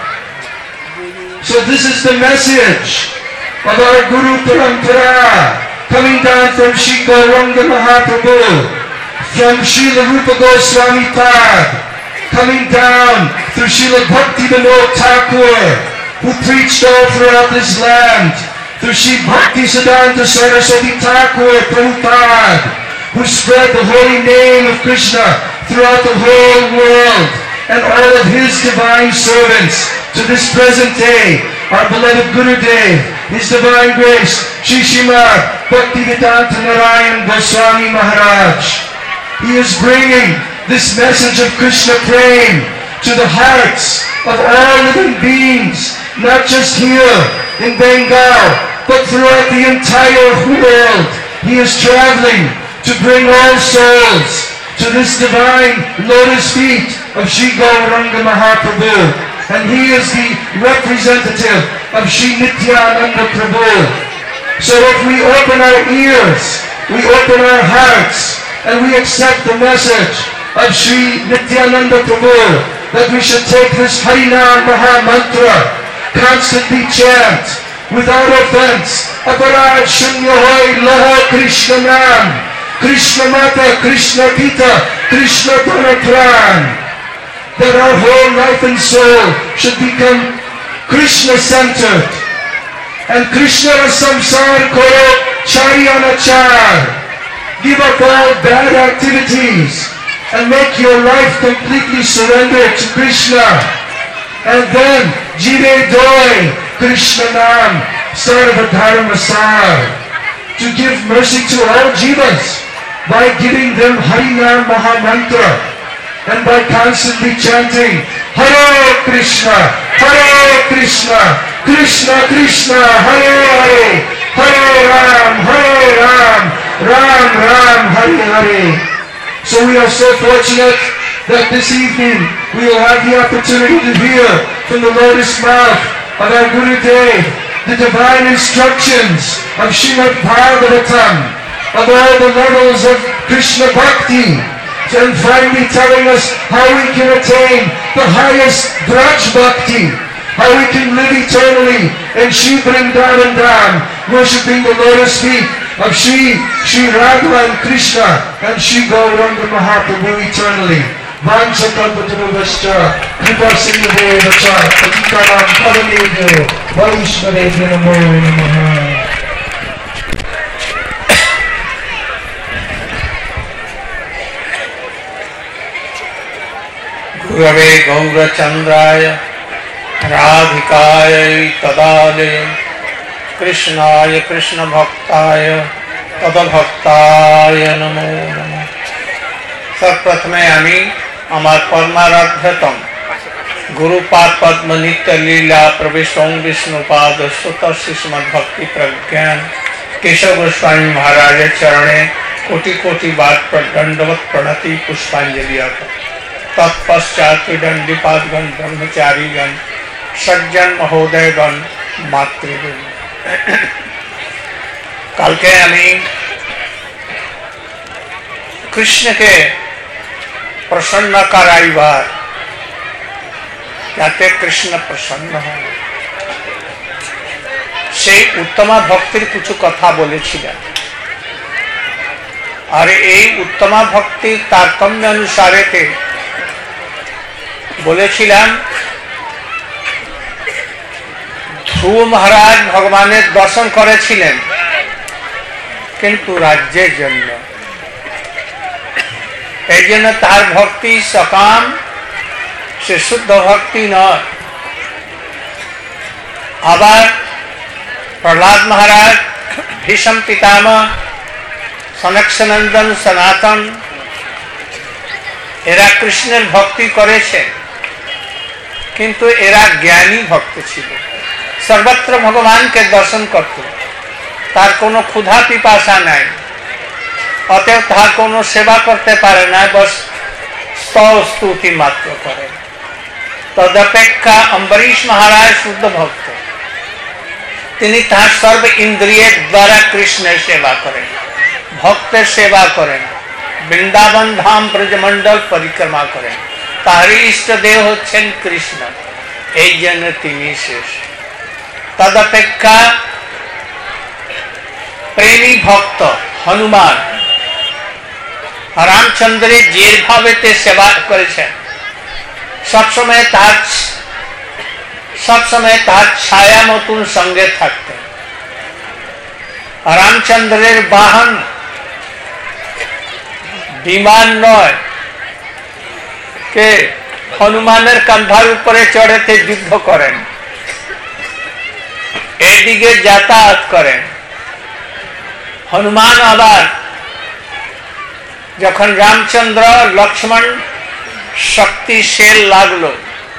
So this is the message of our Guru Parampara coming down from Sri Gauranga Mahaprabhu, from Srila Rupa Goswami Pad, coming down through Srila Bhakti Vinod Thakur, who preached all throughout this land, through Sri Bhakti Siddhanta Saraswati Thakur Prabhupada, who spread the holy name of Krishna throughout the whole world, and all of his divine servants to this present day, our beloved Gurudev, His Divine Grace, Shri Srimad Bhaktivedanta Narayan Goswami Maharaj. He is bringing this message of Krishna Prem to the hearts of all living beings, not just here in Bengal, but throughout the entire world. He is traveling to bring all souls to this divine lotus feet of Sri Gauranga Mahaprabhu. And he is the representative of Sri Nityananda Prabhu. So if we open our ears, we open our hearts, and we accept the message of Sri Nityananda Prabhu, that we should take this Harinam Maha Mantra, constantly chant, without offense, Aparad Shunya Hoy Laha Krishna Nam, Krishna Mata, Krishna Pita, Krishna Paratran, that our whole life and soul should become Krishna-centered. And Krishna Samsar Koro Charyanachar. Give up all bad activities and make your life completely surrendered to Krishna. And then Jive Doi Krishna Nam Sarvadharma Sar, to give mercy to all jivas by giving them Harinam Mahamantra and by constantly chanting Hare Krishna, Hare Krishna, Krishna Krishna, Hare Hare, Hare Ram, Hare Ram, Ram Ram, Hare Hare. So we are so fortunate that this evening we will have the opportunity to hear from the lotus mouth of our Gurudev the divine instructions of Srimad Bhagavatam, of all the levels of Krishna Bhakti, and finally telling us how we can attain the highest Braj Bhakti, how we can live eternally in Shri Vrindavan Dham, worshipping the lotus feet of Shri Shri Radha and Krishna and Shri Gauranga Mahaprabhu eternally. Vanchakalpatarubhascha kripa sindhuveva cha patitanam pavanebhyo vaishnavebhyo namo namaha. Gurave Gaurachandraya Radhikaya Tadale Krishnaya Krishna Bhaktaya Tadabhaktaya Namo Namo. सर्वप्रथमे आमी आमार परमाराध्यतम गुरुपाद पद्म नित्य लीला प्रवेश ओं विष्णुपाद सुत श्रीमद् भक्ति प्रज्ञान केशव गोस्वामी महाराज चरणे कोटि कोटि बार दंडवत प्रणति पुष्पांजलि अर्पण। तत्पश्चात दंडीपादगण ब्रह्मचारीगण सज्जन महोदयगण मातृगण कल के आमी कृष्ण के प्रसन्न कराइबार जाते कृष्ण प्रसन्न हो से उत्तमा भक्तिर कुछ कथा बोलेছিলেন और এই उत्तमा भक्ति तारतम्य अनुसारे थे बोलेছিলেন ध्रुव महाराज भगवाনের दर्शन করেছিলেন কিন্তু राज्यের জন্য এই জন্য তার ভক্তি সকাম সে শুদ্ধ ভক্তি নয়। আবার প্রহ্লাদ মহারাজ ভীষম পিতামহ সনকসনন্দন সনাতন এরা কৃষ্ণের ভক্তি করেছে কিন্তু এরা জ্ঞানী ভক্ত ছিল, সর্বত্র ভগবানকে দর্শন করত, তার কোনো ক্ষুধা পিপাসা নাই, অতএব তাহার কোনো সেবা করতে পারে না, বস স্তुति মাত্র করে। তদপেক্ষা অম্বরীশ মহারাজ শুদ্ধ ভক্ত, তিনি তাহার সর্ব ইন্দ্রিয়ের দ্বারা কৃষ্ণের সেবা করেন, ভক্তের সেবা করেন, বৃন্দাবন ধাম ব্রজমণ্ডল পরিক্রমা করেন, তাহার ইষ্টদেব হচ্ছেন কৃষ্ণ, এই জন্য তিনি শেষ। তদপেক্ষা প্রেমী ভক্ত হনুমান রামচন্দ্রের যে ভাবেতে সেবা করেছেন, সবসময় তার সবসময় তার ছায়া মতন সঙ্গে থাকতেন। রামচন্দ্রের বাহন বিমান নয়, কে হনুমানের কাঁধার উপরে চড়েতে যুদ্ধ করেন, এদিকে যাতায়াত করেন। হনুমান আবার যখন রামচন্দ্র লক্ষ্মণ শক্তিশীল লাগলো,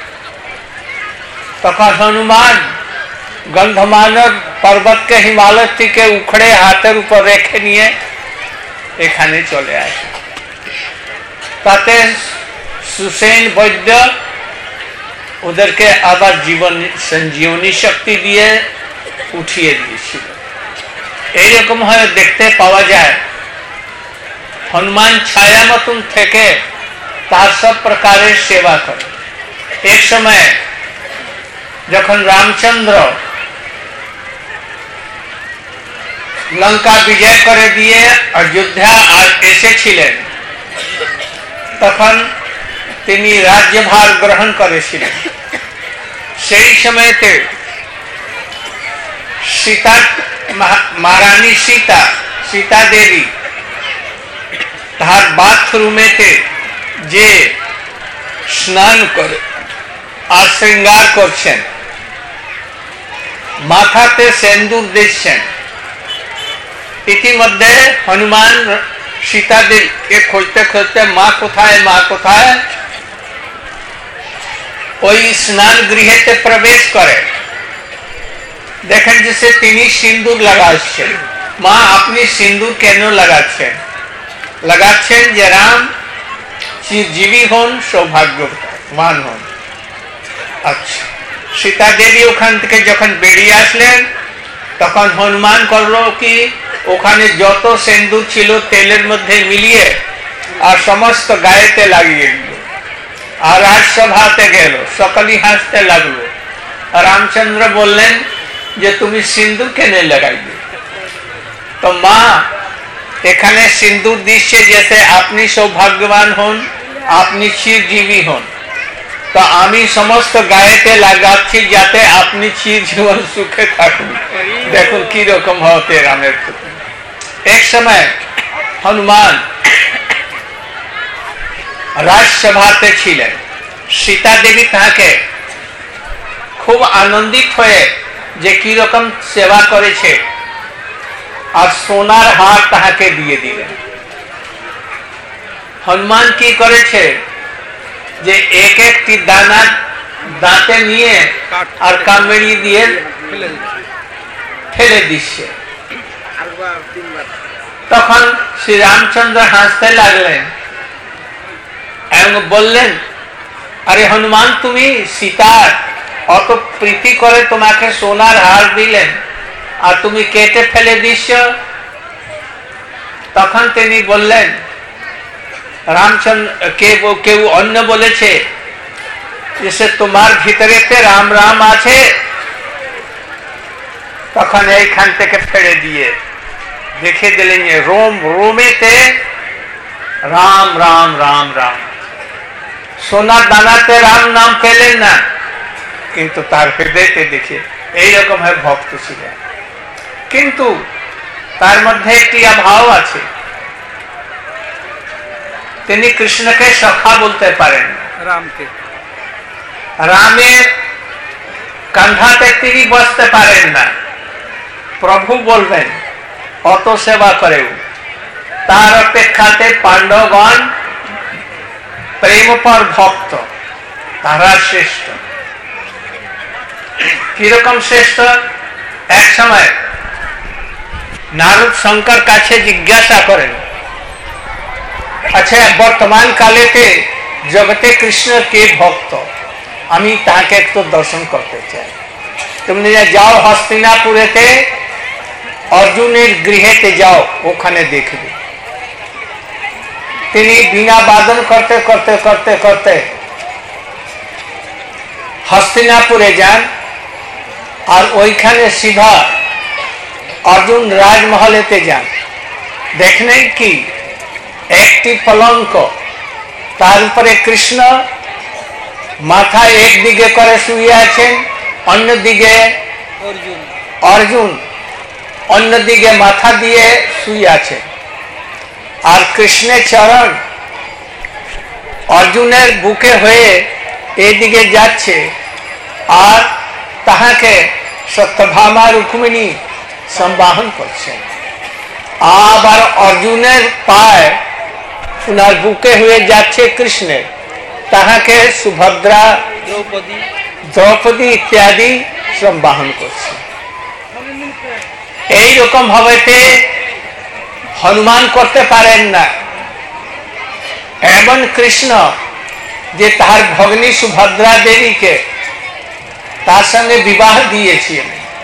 তখন হনুমান গন্ধমানব পর্বতকে হিমালয় থেকে উখড়ে হাতের উপর রেখে নিয়ে এখানে চলে আসে। তাতে সুসেন বৈদ্য ওদেরকে আবার জীবন সঞ্জীবনী শক্তি দিয়ে উঠিয়ে দিয়েছিল। এইরকম ভাবে দেখতে পাওয়া যায় হনুমান ছায়া মতন থেকে তার সব প্রকারের সেবা করে। এক সময় যখন রামচন্দ্র লঙ্কা বিজয় করে দিয়ে অযোধ্যা এসেছিলেন, তখন তিনি রাজ্যভার গ্রহণ করেছিলেন। সেই সময়তে সীতা মহারানী সীতা সীতা দেবী তার বাথরুমেতে যে স্নান করে আর শৃঙ্গার করছেন, মাথাতে সিন্দুর দিচ্ছেন। ইতিমধ্যে হনুমান সীতা দেবীকে খুঁজতে খুঁজতে মা কোথায় মা কোথায় ওই স্নান গৃহেতে প্রবেশ করে। দেখেন যে তিনি সিন্দুর লাগাচ্ছেন। মা, আপনি সিন্দুর কেন লাগাচ্ছেন? লাগাচ্ছেন যে রাম চিরজীবী হন, সৌভাগ্যবান হন। আচ্ছা, সীতা দেবী ওখান থেকে যখন বেরিয়ে আসলেন তখন হনুমান করলো কি, ওখানে যত সিন্দুর ছিল তেলের মধ্যে মিলিয়ে আর সমস্ত গায়েতে লাগিয়ে দিল, আর রাজসভাতে গেল, সকলেই হাসতে লাগলো। রামচন্দ্র বললেন যে তুমি সিন্দুর কেনে লাগাইবে? তো মা এখানে সিন্দুর দিচ্ছে যাতে আপনি সৌভাগ্যবান হন, আপনি চিরজীবী হন, তো আমি সমস্ত গায়েতে লাগাচ্ছি যাতে আপনি চিরজীবন সুখে থাকুন। দেখুন কি রকম হতে রামের প্রতি। এক সময় হনুমান রাজসভাতে ছিলেন, সীতা দেবী তাকে খুব আনন্দিত হয়ে যে কি রকম সেবা করেছে আর সোনার হার তাহাকে দিয়ে দিলেন। হনুমান কি করেছে যে এক একটি দানা দাঁতে নিয়ে আর কামড়ি দিয়ে ফেলে দিচ্ছে। তখন শ্রী রামচন্দ্র হাসতে লাগলেন এবং বললেন, আরে হনুমান, তুমি সীতার অত প্রীতি করে তোমাকে সোনার হার দিলেন আর তুমি কেটে ফেলে দিচ্ছ? তখন তিনি বললেন, রামচন্দ্র কেউ কেউ অন্য বলেছে যে তোমার ভিতরেতে রাম রাম আছে, তখন এইখান থেকে ফেলে দিয়ে দেখে দিলেন যে রোম রোমেতে রাম রাম রাম রাম। সোনার দানাতে রাম নাম পেলেন না, কিন্তু তার হৃদয়তে দেখে এইরকম ভাবে ভক্ত ছিলেন। কিন্তু তার মধ্যে একটি অভাব আছে, তিনি কৃষ্ণকে সখা বলতে পারেন, রামকে রামের কাঁধাতে তিনি বসতে পারেন না। প্রভু বলবেন অত সেবা করেও, তার অপেক্ষাতে পাণ্ডবগণ প্রেমপর ভক্ত, তারা শ্রেষ্ঠ। কিরকম শ্রেষ্ঠ? এক সময় নারদ শঙ্কর কাছে জিজ্ঞাসা করেন, আচ্ছা বর্তমান কালেতে জগতে কৃষ্ণ কে ভক্ত, আমি তাকে একটু দর্শন করতে চাই। তুমি যাও হস্তিনাপুরেতে অর্জুনের গৃহেতে যাও, ওখানে দেখবে। তিনি বিনা বাদন করতে করতে করতে করতে হস্তিনাপুরে যান আর ওইখানে সিধা অর্জুন রাজমহলেতে যান। দেখলেন কি একটি পলঙ্ক, তার উপরে কৃষ্ণ মাথায় একদিকে করে শুয়ে আছেন, অন্যদিকে অর্জুন অন্যদিকে মাথা দিয়ে শুয়ে আছেন। আর কৃষ্ণের চরণ অর্জুনের বুকে হয়ে এইদিকে যাচ্ছে, আর তাহাকে সত্যভামা রুক্মিণী সম্বাহন করছেন। আবার অর্জুনের পায়ে উনার বুকে হয়ে যাচ্ছে কৃষ্ণের, তাহাকে সুভদ্রা দ্রৌপদী দ্রৌপদী ইত্যাদি সম্বাহন করছে। এইরকম ভাবেতে হনুমান করতে পারেন না। এমন কৃষ্ণ যে তার ভগ্নী সুভদ্রা দেবীকে তার সঙ্গে বিবাহ দিয়েছেন,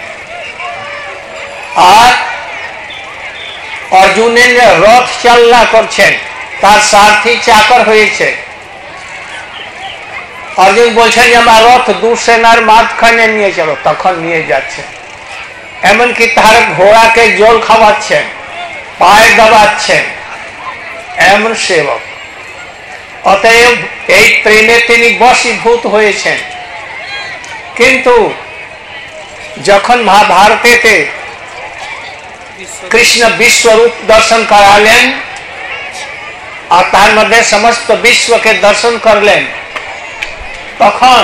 আর অর্জুনের রথ চালনা করছেন, তার সারথি চাকর হয়েছে। অর্জুন বলছেন যে আমার রথ দুঃসেনার মাঝখানে নিয়ে চলো, তখন নিয়ে যাচ্ছে। এমনকি তার ঘোড়াকে জল খাওয়াচ্ছেন, পায়ে দবাচ্ছেন, এমন সেবক। অতএব এই প্রেমে তিনি বশীভূত হয়েছেন। কিন্তু যখন মহাভারতেতে কৃষ্ণ বিশ্বরূপ দর্শন করালেন আর তার মধ্যে সমস্ত বিশ্বকে দর্শন করলেন, তখন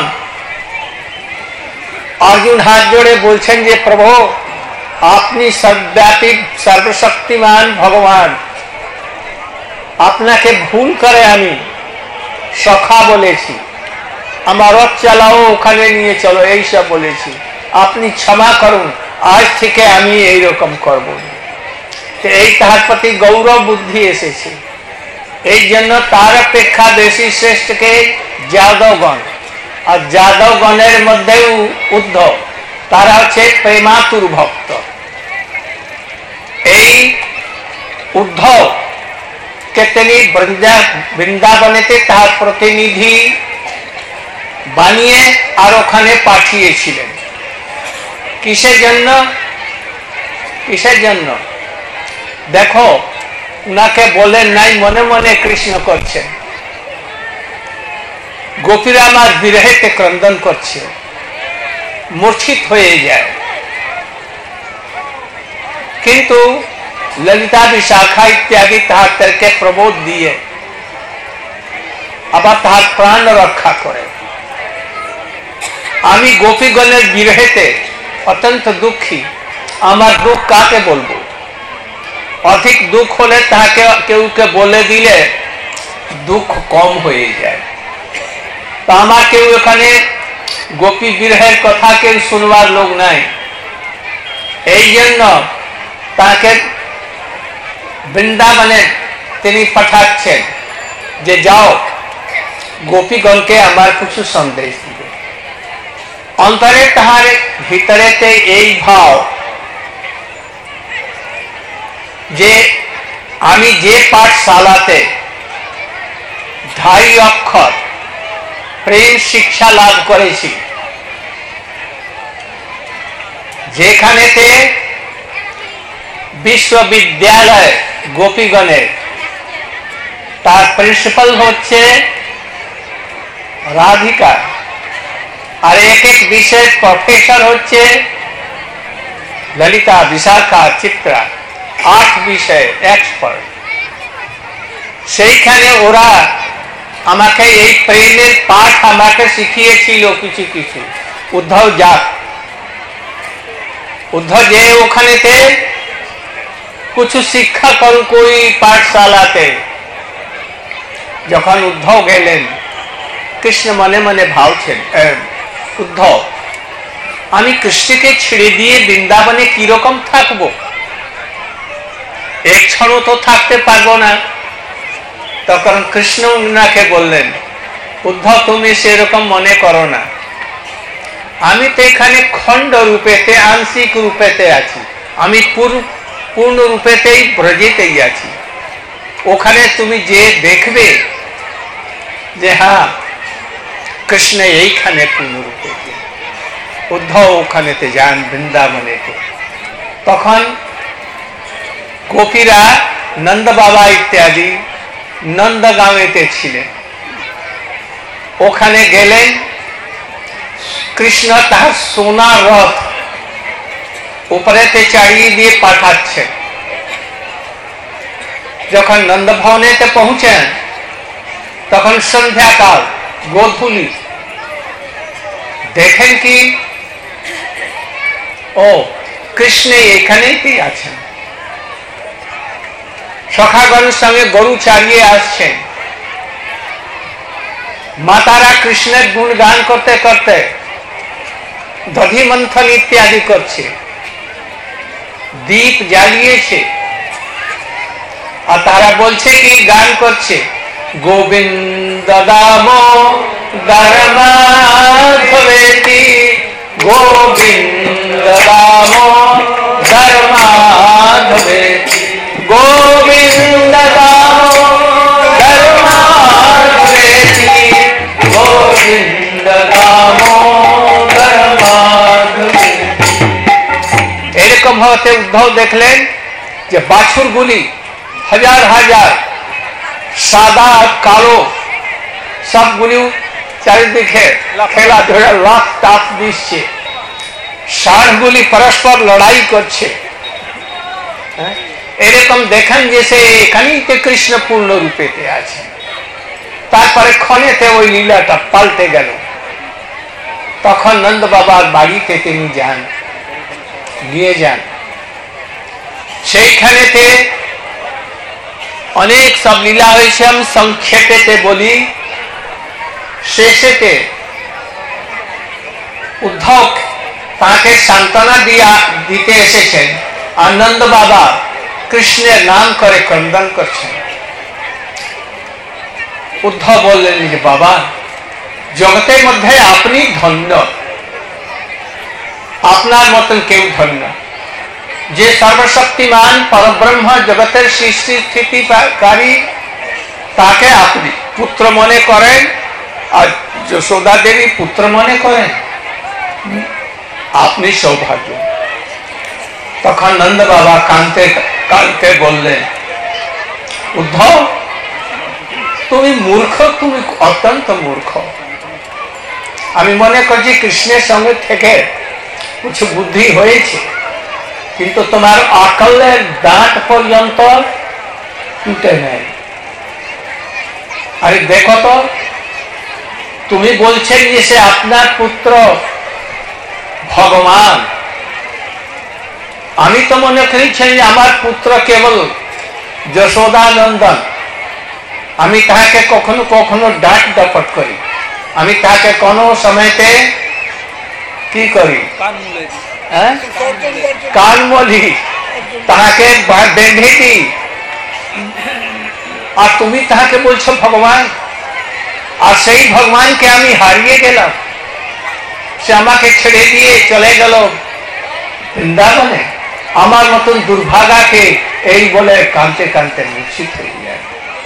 অর্জুন হাত জোড়ে বলছেন যে প্রভু, আপনি সর্বব্যাপী সর্বশক্তিমান ভগবান, আপনাকে ভুল করে আমি সখা বলেছি, আমার রথ চালাও, ওখানে নিয়ে চলো, এইসব বলেছি, আপনি ক্ষমা করুন, আজ থেকে আমি এইরকম করব। এই তাহার প্রতি গৌরব বুদ্ধি এসেছে। এই জন্য তার অপেক্ষা বেশি শ্রেষ্ঠ কে যাদবগণ, আর যাদবগণের মধ্যেও উদ্ধব, তারা হচ্ছে প্রেমাতুর ভক্ত। এই উদ্ধব কে তিনি বৃন্দাবনেতে তার প্রতিনিধি বানিয়ে আর ওখানে পাঠিয়েছিলেন। কিসের জন্য? কিসের জন্য? দেখো, উনাকে বলেন নাই মনে মনে কৃষ্ণ করছেন, গোপীরা আমার বিরহেতে ক্রন্দন করছে, মূর্ছিত হয়ে যায়। কিন্তু ললিতা বিশাখা ইত্যাদি তাহাদেরকে প্রবোধ দিয়ে আবার তাহার প্রাণ রক্ষা করে। আমি গোপীগণের বিরহেতে অত্যন্ত দুঃখী, আমার দুঃখ কাকে বলবো? অধিক দুঃখ হলে তাহাকে কেউকে বলে দিলে দুঃখ কম হয়ে যায়। তা আমার কেউ এখানে গোপী বিরহের কথা কেউ শুনবার লোক নাই, এই জন্য তাকে বৃন্দাবনে তিনি পাঠাচ্ছেন যে যাও গোপীগণকে আমার কিছু সন্দেশ দিবে। অন্তরে তাহার ভিতরেতে এই ভাব যে আমি যে পাঠশালাতে ঢাই অক্ষর প্রেম শিক্ষা লাভ করেছি, যেখানেতে বিশ্ববিদ্যালয় গোপীগণের, তার প্রিন্সিপাল হচ্ছে রাধিকা, আর এক এক বিষয়ের প্রফেসর হচ্ছে ললিতা, বিশাখা, চিত্রা, আট বিষয়ে এক্সপার্ট। সেইখানে ওরা আমাকে এই প্রেমের পাঠ আমাকে শিখিয়েছিল কিছু কিছু। উদ্ধব যাক, উদ্ধব যে ওখানেতে কিছু শিক্ষা করু কই পাঠশালাতে। যখন উদ্ধব গেলেন, কৃষ্ণ মনে মনে ভাবছেন, উদ্ধব আমি কৃষ্ণকে ছেড়ে দিয়ে বৃন্দাবনে কিরকম থাকবো? এক ক্ষণও তো থাকতে পারবো না। তখন কৃষ্ণ উনাকে বললেন, উদ্ধব তুমি সেরকম মনে করো না, আমি তো এখানে খণ্ড রূপেতে আংশিক রূপেতে আছি, আমি পূর্ণ রূপেতেই ব্রজেতেই আছি। ওখানে তুমি যে দেখবে যে হ্যাঁ কৃষ্ণ এইখানে পূর্ণ রূপেতে। উদ্ধব ওখানেতে যান বৃন্দাবনেতে। তখন গোপীরা নন্দ বাবা ইত্যাদি নন্দগাঁওতে ছিলেন। ওখানে গেলেন, কৃষ্ণ তাহার সোনার রথ উপরেতে চাড়িয়ে দিয়ে পাঠাচ্ছেন। যখন নন্দ ভবনেতে পৌঁছেন তখন সন্ধ্যাকাল, গোধূলি। দেখেন কি ও কৃষ্ণ এখানেই আছেন, সখাগণের সঙ্গে গরু চালিয়ে আসছেন। মাতারা কৃষ্ণের গুণগান করতে করতে দধি মন্থন ইত্যাদি করছে, দীপ জ্বালিয়েছে, আর তারা বলছে কি গান করছে, গোবিন্দ দামোদর মাধবেতি, গোবিন্দ দামোদর মাধবেতি, গোবিন্দ দামোদর মাধবেতি, গোবিন্দ দামোদর মাধবেতি। এরকম হতে উদ্ধব দেখলেন যে বাছুরগুলি হাজার হাজার সাদা কালো সবগুলি চারিদিকে খেলাধুলা লাফ টাপ দিচ্ছে, ষাঁড়গুলি পরস্পর লড়াই করছে। এরকম দেখেন যে সে এখানেই তো কৃষ্ণ পূর্ণ রূপেতে আছে। তারপরে ক্ষণেতে ওই লীলাটা পাল্টে গেল। তখন নন্দ বাবার বাড়িতে তিনি যান, নিয়ে যান। সেইখানেতে অনেক সব লীলা হয়েছে, আমি সংক্ষেপেতে বলি। শেষেতে উদ্ধব তাকে সান্ত্বনা দিয়া দিতে এসেছেন, আনন্দ বাবা কৃষ্ণের নাম করে ক্রন্দন করছেন। উদ্ধব বললেন যে বাবা, জগতের মধ্যে আপনি ধন্য, আপনার মতন কেউ ধন্য। যে সর্বশক্তিমান পরব্রহ্ম জগতের সৃষ্টি স্থিতিকারী, তাকে আপনি পুত্র মনে করেন আর যশোদা দেবী পুত্র মনে করেন, আপনি সৌভাগ্য। তখন নন্দ বাবা কাঁদতে কাঁদতে বললেন, উদ্ধব তুমি মূর্খ, তুমি অত্যন্ত মূর্খ। আমি মনে করছি কৃষ্ণের সঙ্গে থেকে কিছু বুদ্ধি হয়েছে, কিন্তু তোমার আকলের দাঁত পর্যন্ত টুটে নেই। আরে দেখো তো, তুমি বলছেন যে সে আপনার পুত্র ভগবান, আমি তো মনে করেছি যে আমার পুত্র কেবল যশোদা নন্দন। আমি তাহাকে কখনো কখনো ডাক ডপট করি, আমি তাকে কোনো সময়তে কি করি, কান মলি, তাহাকে বেঁধে দিই, আর তুমি তাহাকে বলছো ভগবান। আর সেই ভগবানকে আমি হারিয়ে গেলাম, সে আমাকে ছেড়ে দিয়ে চলে গেল বৃন্দাবনে। আমার মতন দুর্ভাগাকে এই বলে কাঁদতে কাঁদতে মূর্ছিত হয়ে যায়।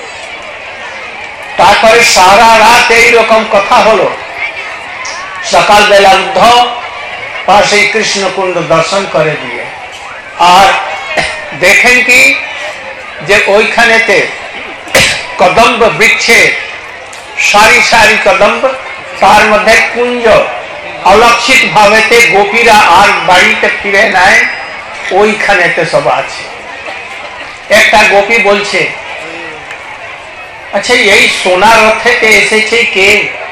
তারপরে সারা রাত এইরকম কথা হলো। সকালবেলা উদ্ধব পাশে কৃষ্ণকুণ্ড দর্শন করে দিয়ে আর দেখেন কি যে ওইখানেতে কদম্ব বৃক্ষে সারি সারি কদম্ব, তার মধ্যে কুঞ্জ, অলক্ষিত ভাবেতে গোপীরা আর বাড়িতে ফিরে নেয়, ওইখানেতে সব আছে। একটা গোপী বলছে, আচ্ছা এই সোনা রথেতে এসেছে কে?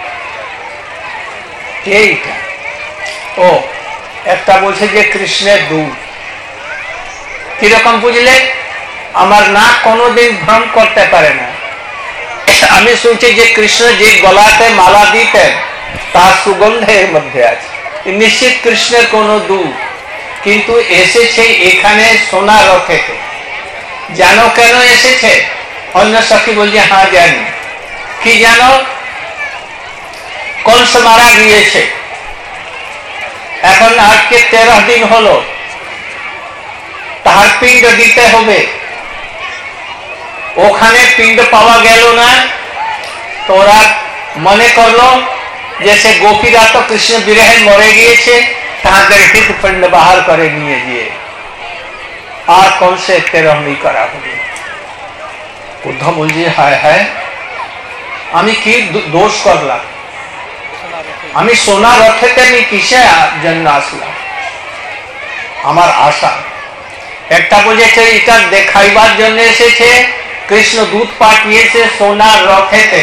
কে এটা? ও একটা বলছে যে কৃষ্ণের দূত। কিরকম বুঝলে? আমার না কোনোদিন ভ্রম করতে পারে না। আমি শুনছি যে কৃষ্ণ যে গলাতে মালা দিতেন তার সুগন্ধের মধ্যে আছে, নিশ্চিত কৃষ্ণের কোন দূত। কিন্তু এসেছে এখানে সোনা রথেতে। জানো কেন এসেছে? অন্য সখী বলছে হ্যাঁ জানি। কি জানো? কংস মারা গিয়েছে, এখন আজকে তেরো দিন হলো, তাহার পিণ্ড দিতে হবে। ওখানে পিণ্ড পাওয়া গেল না, তোরা মনে করলো যে সে গোপীরা তো কৃষ্ণ বিরহে মরে গিয়েছে, তাহাদের হৃদপিণ্ড বাহার করে নিয়ে গিয়ে আর কংসে তেরহমি করা হলো। উদ্ধব বলছে হায় হায়, আমি কি দোষ করলাম? আমি সোনা রথেতে আমি কিসে জন্য আসলাম? আমার আশা একটা বলেছে এটা দেখাইবার জন্য এসেছে, কৃষ্ণ দূত পাঠিয়েছে সোনার রথেতে।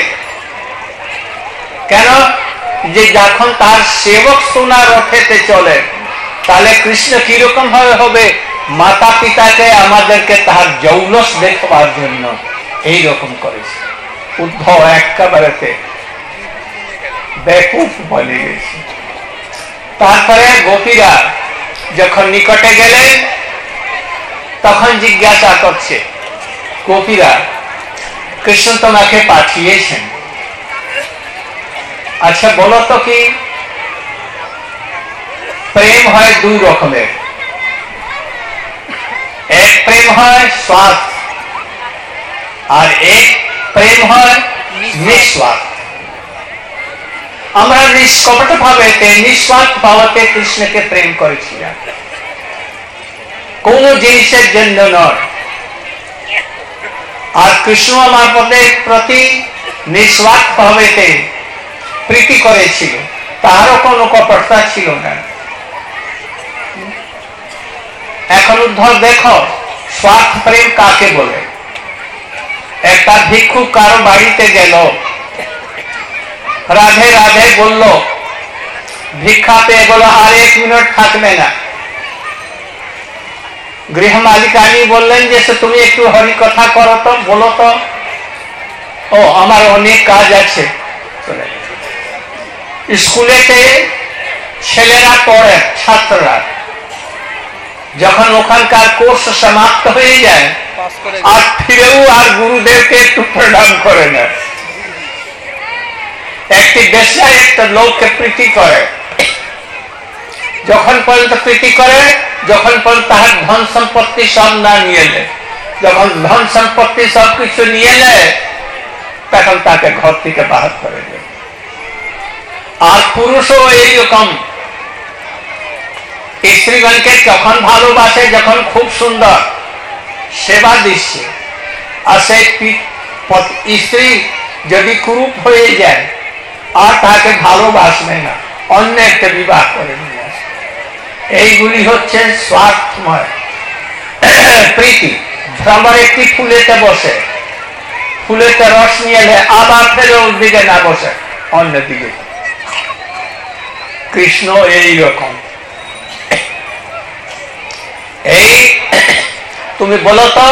কেন? যে যখন তার সেবক সোনার রথেতে চলে, তাহলে কৃষ্ণ কিরকম ভাবে হবে? মাতা পিতাকে আমাদেরকে তাহার জৌলস দেখবার জন্য এইরকম করেছে। উদ্ধব একেবারেতে বেকুফ বলে গেছে। তারপরে গোপীরা যখন নিকটে গেলেন তখন জিজ্ঞাসা করছে গোপীরা, কৃষ্ণ তোমাকে পাঠিয়েছেন, আচ্ছা বলো তো কি প্রেম হয় দুই রকমের, এক প্রেম হয় স্বার্থ আর এক প্রেম হয় নিঃস্বার্থ। আমরা নিষ্কপট ভাবেতে নিঃস্বার্থ ভাবতে কৃষ্ণকে প্রেম করেছিলাম, কোন জিনিসের জন্য নয়। আর কৃষ্ণ আমাদের প্রতি নিঃস্বার্থ ভাবেতে প্রীতি করেছিল, তারও কোনো কপটতা ছিল না। এখন উদ্ধব দেখো স্বার্থ প্রেম কাকে বলে। একটা ভিক্ষু কারো বাড়িতে গেল, রাধে রাধে বলল, ভিক্ষা পেয়ে বলো আর এক মিনিট থাকবে না। গৃহ মালিকানি বললেন যে তুমি একটু হরি কথা করো তো, বলো তো। ও আমার অনেক কাজ আছে। স্কুলেতে ছেলেরা পড়ে, ছাত্ররা যখন ওখানকার কোর্স সমাপ্ত হয়ে যায় আর ফিরেও আর গুরুদেবকে একটু প্রণাম করে না, একটি বেশ্যা একটা লোককে প্রীতি করে, যখন পর্যন্ত প্রীতি করে, যখন পর্যন্ত তাহার ধন সম্পত্তি সব না নিয়ে নেয়। যখন ধন সম্পত্তি সবকিছু নিয়ে নেয় তখন তাকে ঘর থেকে বাহার করে দেয়। আর পুরুষও এইরকম স্ত্রীগণকে যখন ভালোবাসে, যখন খুব সুন্দর সেবা দিচ্ছে, আর সেই স্ত্রী যদি কুরূপ হয়ে যায় আর তাকে ভালোবাসবে না, অন্য একটা বিবাহ করে নিয়ে আসে। এইগুলি হচ্ছে স্বার্থময় প্রীতি। ভ্রমর একটি ফুলেতে বসে, ফুলেতে রস নিয়ে এলে আবার ফেলে ওর দিকে না বসে, অন্যদিকে। কৃষ্ণ এইরকম। এই তুমি বলো তো,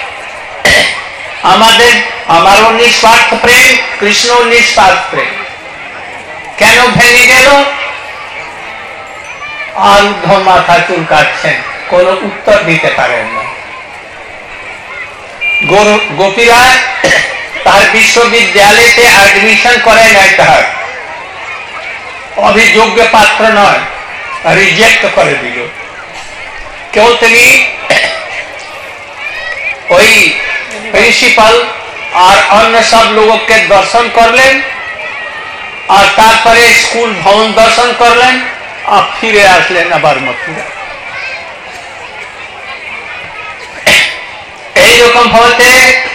আমাদের আমারও নিঃস্বার্থ প্রেম, কৃষ্ণ নিঃস্বার্থ প্রেম কেন ভেঙে গেল? আর মাথা চুলকাচ্ছেন, কোন উত্তর দিতে পারেন না। গোপীরা তার বিশ্ববিদ্যালয়তে অ্যাডমিশন করে নাই, তার অভিযোগ্য পাত্র নয়, রিজেক্ট করে দিল। কেউ তিনি ওই প্রিন্সিপাল আর অন্য সব লোককে দর্শন করলেন, আর তারপরে স্কুল ভবন দর্শন করলেন, আর ফিরে আসলেন আবার মথুরা। এইরকম হতে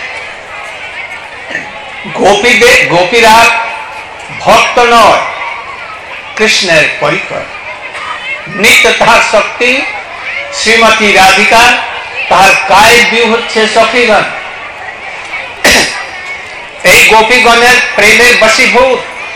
গোপীদের গোপীরা ভক্ত নয়, কৃষ্ণের পরিকর। নিত্য তাহার শক্তি শ্রীমতী রাধিকা, তাহার কায়ের বিউ হচ্ছে সখীগণ। এই গোপীগণের প্রেমের বশীভূত।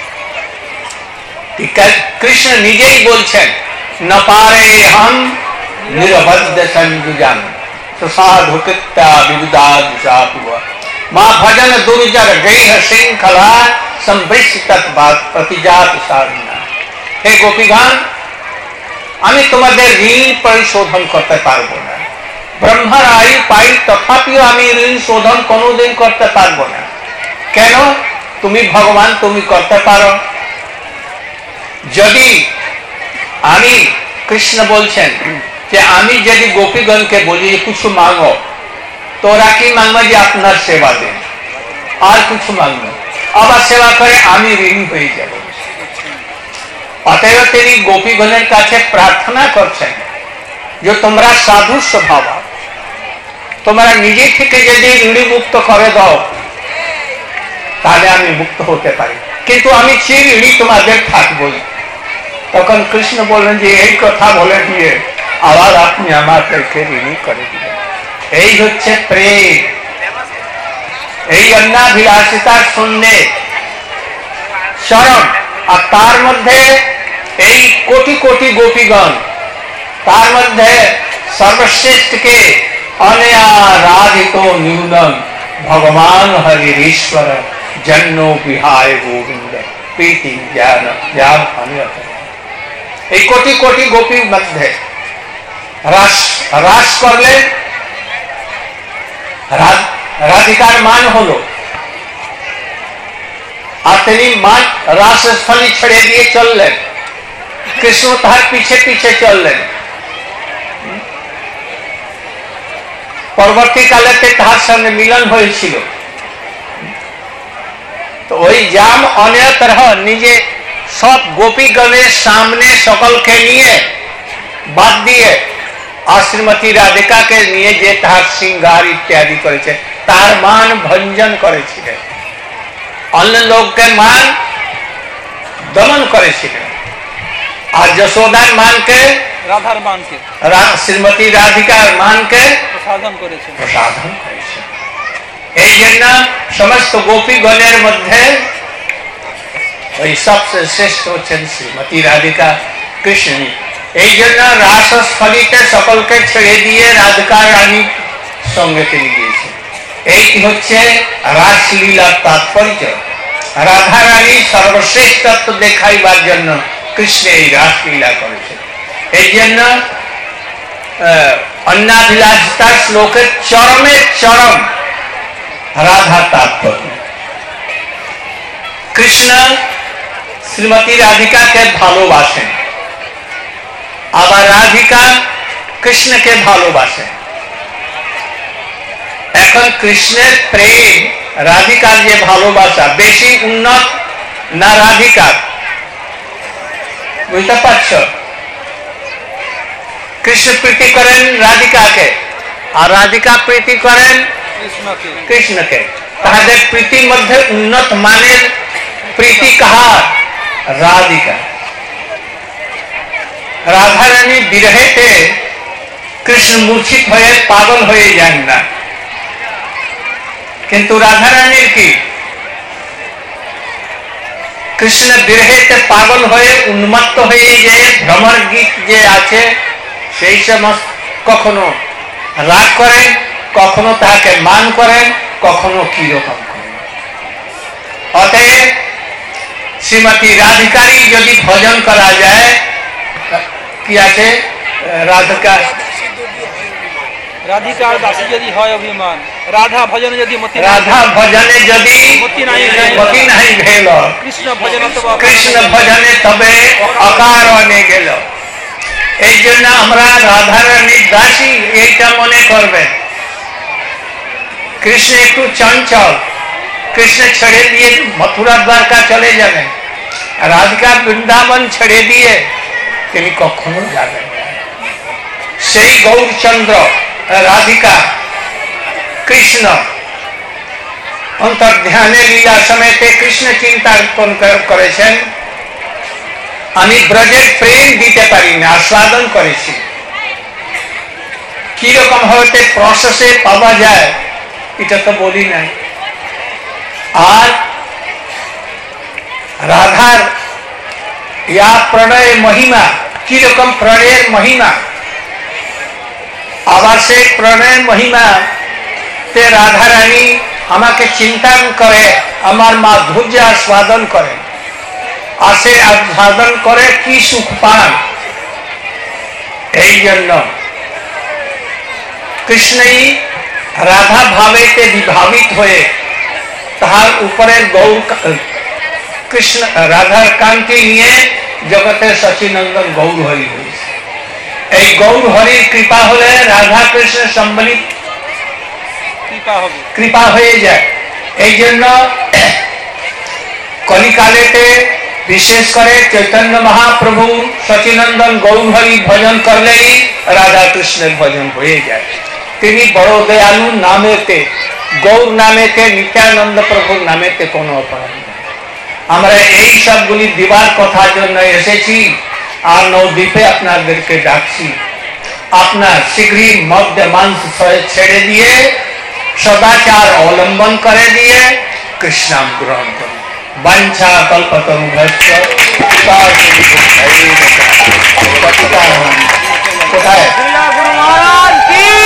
কৃষ্ণ নিজেই বলছেন, ন পারে হম নিরবদ্ধ সঞ্জুজান সুসাধু কৃত্যা বিবিধাদ সাপিব মা ভজন দুর্জর গৃহ শৃঙ্খলা সম্বৃষ্ট প্রতিজাত সাধনা। হে গোপীগণ, আমি তোমাদের ঋণ পরিশোধন করতে পারবো না। ব্রহ্মার আয়ু পাই, তথাপিও আমি ঋণ শোধন কোনোদিন করতে পারবো না। কেন? তুমি ভগবান, তুমি করতে পারো। যদি আমি, কৃষ্ণ বলছেন যে আমি যদি গোপীগণকে বলি কিছু মাঙ্গো, তোরা কি মাঙ্গো? যে আপনার সেবা দেন, আর কিছু মাঙ্গো, আবার সেবা করে আমি ঋণ হয়ে যাব। অতএব তিনি গোপীগণের কাছে প্রার্থনা করছেন যে তোমরা সাধু স্বভাব, তোমরা নিজে থেকে যদি ঋণী মুক্ত করে দাও তাহলে আমি মুক্ত হতে পারি, কিন্তু আমি চির ঋণী তোমাদের থাকবই। তখন কৃষ্ণ বললেন যে এই কথা বলে দিয়ে আবার আপনি আমাদেরকে ঋণী করে দিলেন। এই হচ্ছে প্রেম। এই অন্নাভিলাষিতার শূন্যে চরম। আর তার মধ্যে এই কোটি কোটি গোপীগণ, তার মধ্যে সর্বশ্রেষ্ঠকে অনয়া রাধিত নিউনম ভগবান হরির ঈশ্বর জন্ম বিহায় গোবিন্দ প্রীতি জ্ঞান জ্ঞান। এই কোটি কোটি গোপীর মধ্যে রাস রাস করলেন। রাধিকার মান হলো, আর তিনি মান রাসস্থলী ছেড়ে দিয়ে চললেন। কৃষ্ণ তার পিছে পিছে চললেন। পরবর্তীকালেতে তার সঙ্গে মিলন হয়েছিল। তো ওই জাম অনেক তরহ নিজে সব গোপীগণের সামনে সকলকে নিয়ে বাদ দিয়ে আর শ্রীমতী রাধিকাকে নিয়ে যে তার শৃঙ্গার ইত্যাদি করেছে, তার মান ভঞ্জন করেছিলেন, অন্য লোককে মান দমন করেছিলেন। আর যশোদার মানকে, রাধার মানকে, শ্রীমতী রাধিকার মানকে প্রসাদন করেছেন প্রসাদন করেছেন। এই জন্য সমস্ত গোপীগণের মধ্যে ওই সবচেয়ে শ্রেষ্ঠ হচ্ছেন শ্রীমতী রাধিকা কৃষ্ণ। এই জন্য রাসস্থলীতে সকলকে ছেড়ে দিয়ে রাধিকা রানীর সঙ্গে তিনি গিয়েছেন। এইটি হচ্ছে রাসলীলার তাৎপর্য। রাধা রানী সর্বশ্রেষ্ঠত্ব দেখাইবার জন্য কৃষ্ণ এই রাসলীলা করেছেন। এই জন্য অন্নাভিলাষিতার শ্লোকের চরমে চরম রাধা তাৎপর্য। কৃষ্ণ শ্রীমতী রাধিকাকে ভালোবাসেন, আবার রাধিকা কৃষ্ণকে ভালোবাসেন। এখন কৃষ্ণের প্রেম, রাধিকার যে ভালোবাসা বেশি উন্নত না রাধিকার? বুঝতে পারছ? কৃষ্ণ প্রীতি করেন রাধিকাকে, আর রাধিকা প্রীতি করেন কৃষ্ণকে। তাদের প্রীতির মধ্যে উন্নত মানের প্রীতি কাহার? রাধিকা। রাধারানী বিরহেতে কৃষ্ণ মূর্ছিত হয়ে পাগল হয়ে যান না, কিন্তু রাধারানীর কি? কৃষ্ণ বিরহেতে পাগল হয়ে উন্মত্ত হয়ে যে ভ্রমর গীত যে আছে সেই সমস্ত কখনো রাগ করেন, কখনো তাহাকে মান করেন, কখনো কি রকম করেন। অতএব শ্রীমতী রাধিকারই যদি ভজন করা যায়, কি আছে? রাধিকা রাধিকার দাসী যদি হয় অভিমান, রাধা ভজনে যদি মতি রাধা ভজনে যদি মতি নাই ভেল, কৃষ্ণ ভজন কৃষ্ণ ভজনে তবে অকারণে গেল। এই জন্য আমরা রাধারানীর দাসী এইটা মনে করবেন। কৃষ্ণ একটু চঞ্চল, কৃষ্ণ ছেড়ে দিয়ে মথুরা দ্বারকা চলে যাবেন, রাধিকা বৃন্দাবন ছেড়ে দিয়ে তিনি কখনো যাবেন। সেই গৌরচন্দ্র, রাধিকা, কৃষ্ণ অন্তর্ধ্যানে লীলা সমেতে কৃষ্ণ চিন্তা করেছেন, আমি ব্রজের প্রেম দিতে পারি না, আস্বাদন করেছি। কিরকম হতে প্রসেসে পাওয়া যায় এটা তো বলি নাই। আর রাধার ইয়া প্রণয় মহিমা, কিরকম প্রণয়ের মহিমা, আবার সেই প্রণয়ের মহিমা তে রাধারানী আমাকে চিন্তন করে, আমার মাধুর্য আস্বাদন করে, আসে আস্বাদন করে কি সুখ পান। এই জন্য কৃষ্ণই রাধা ভাবেতে বিভাবিত হয়ে তাহার উপরের গৌর কৃষ্ণ রাধার কান্তি নিয়ে জগতের সচিনন্দন গৌর হরি হয়েছে। এই গৌর হরির কৃপা হলে রাধা কৃষ্ণ সম্বলিত কৃপা হয়ে যায়। এই জন্য কলিকালেতে বিশেষ করে চৈতন্য মহাপ্রভু সচিনন্দন গৌর হরি ভজন করলেই রাধা কৃষ্ণের ভজন হয়ে যায়। তিনি বড় দয়ালু, নামেতে গৌর নামেতে নিত্যানন্দ প্রভুর নামেতে কোনো অপরাধ নেই। আমরা এই সবগুলি দিবার কথার জন্য এসেছি, আর নবদ্বীপে আপনাদেরকে ডাকছি। আপনার শীঘ্রই মদ্য মাংস ছেড়ে দিয়ে সদাচার অবলম্বন করে দিয়ে কৃষ্ণাম গ্রহণ করুন। বাঞ্ছা কল্পতরুভ্যশ্চ কোথায়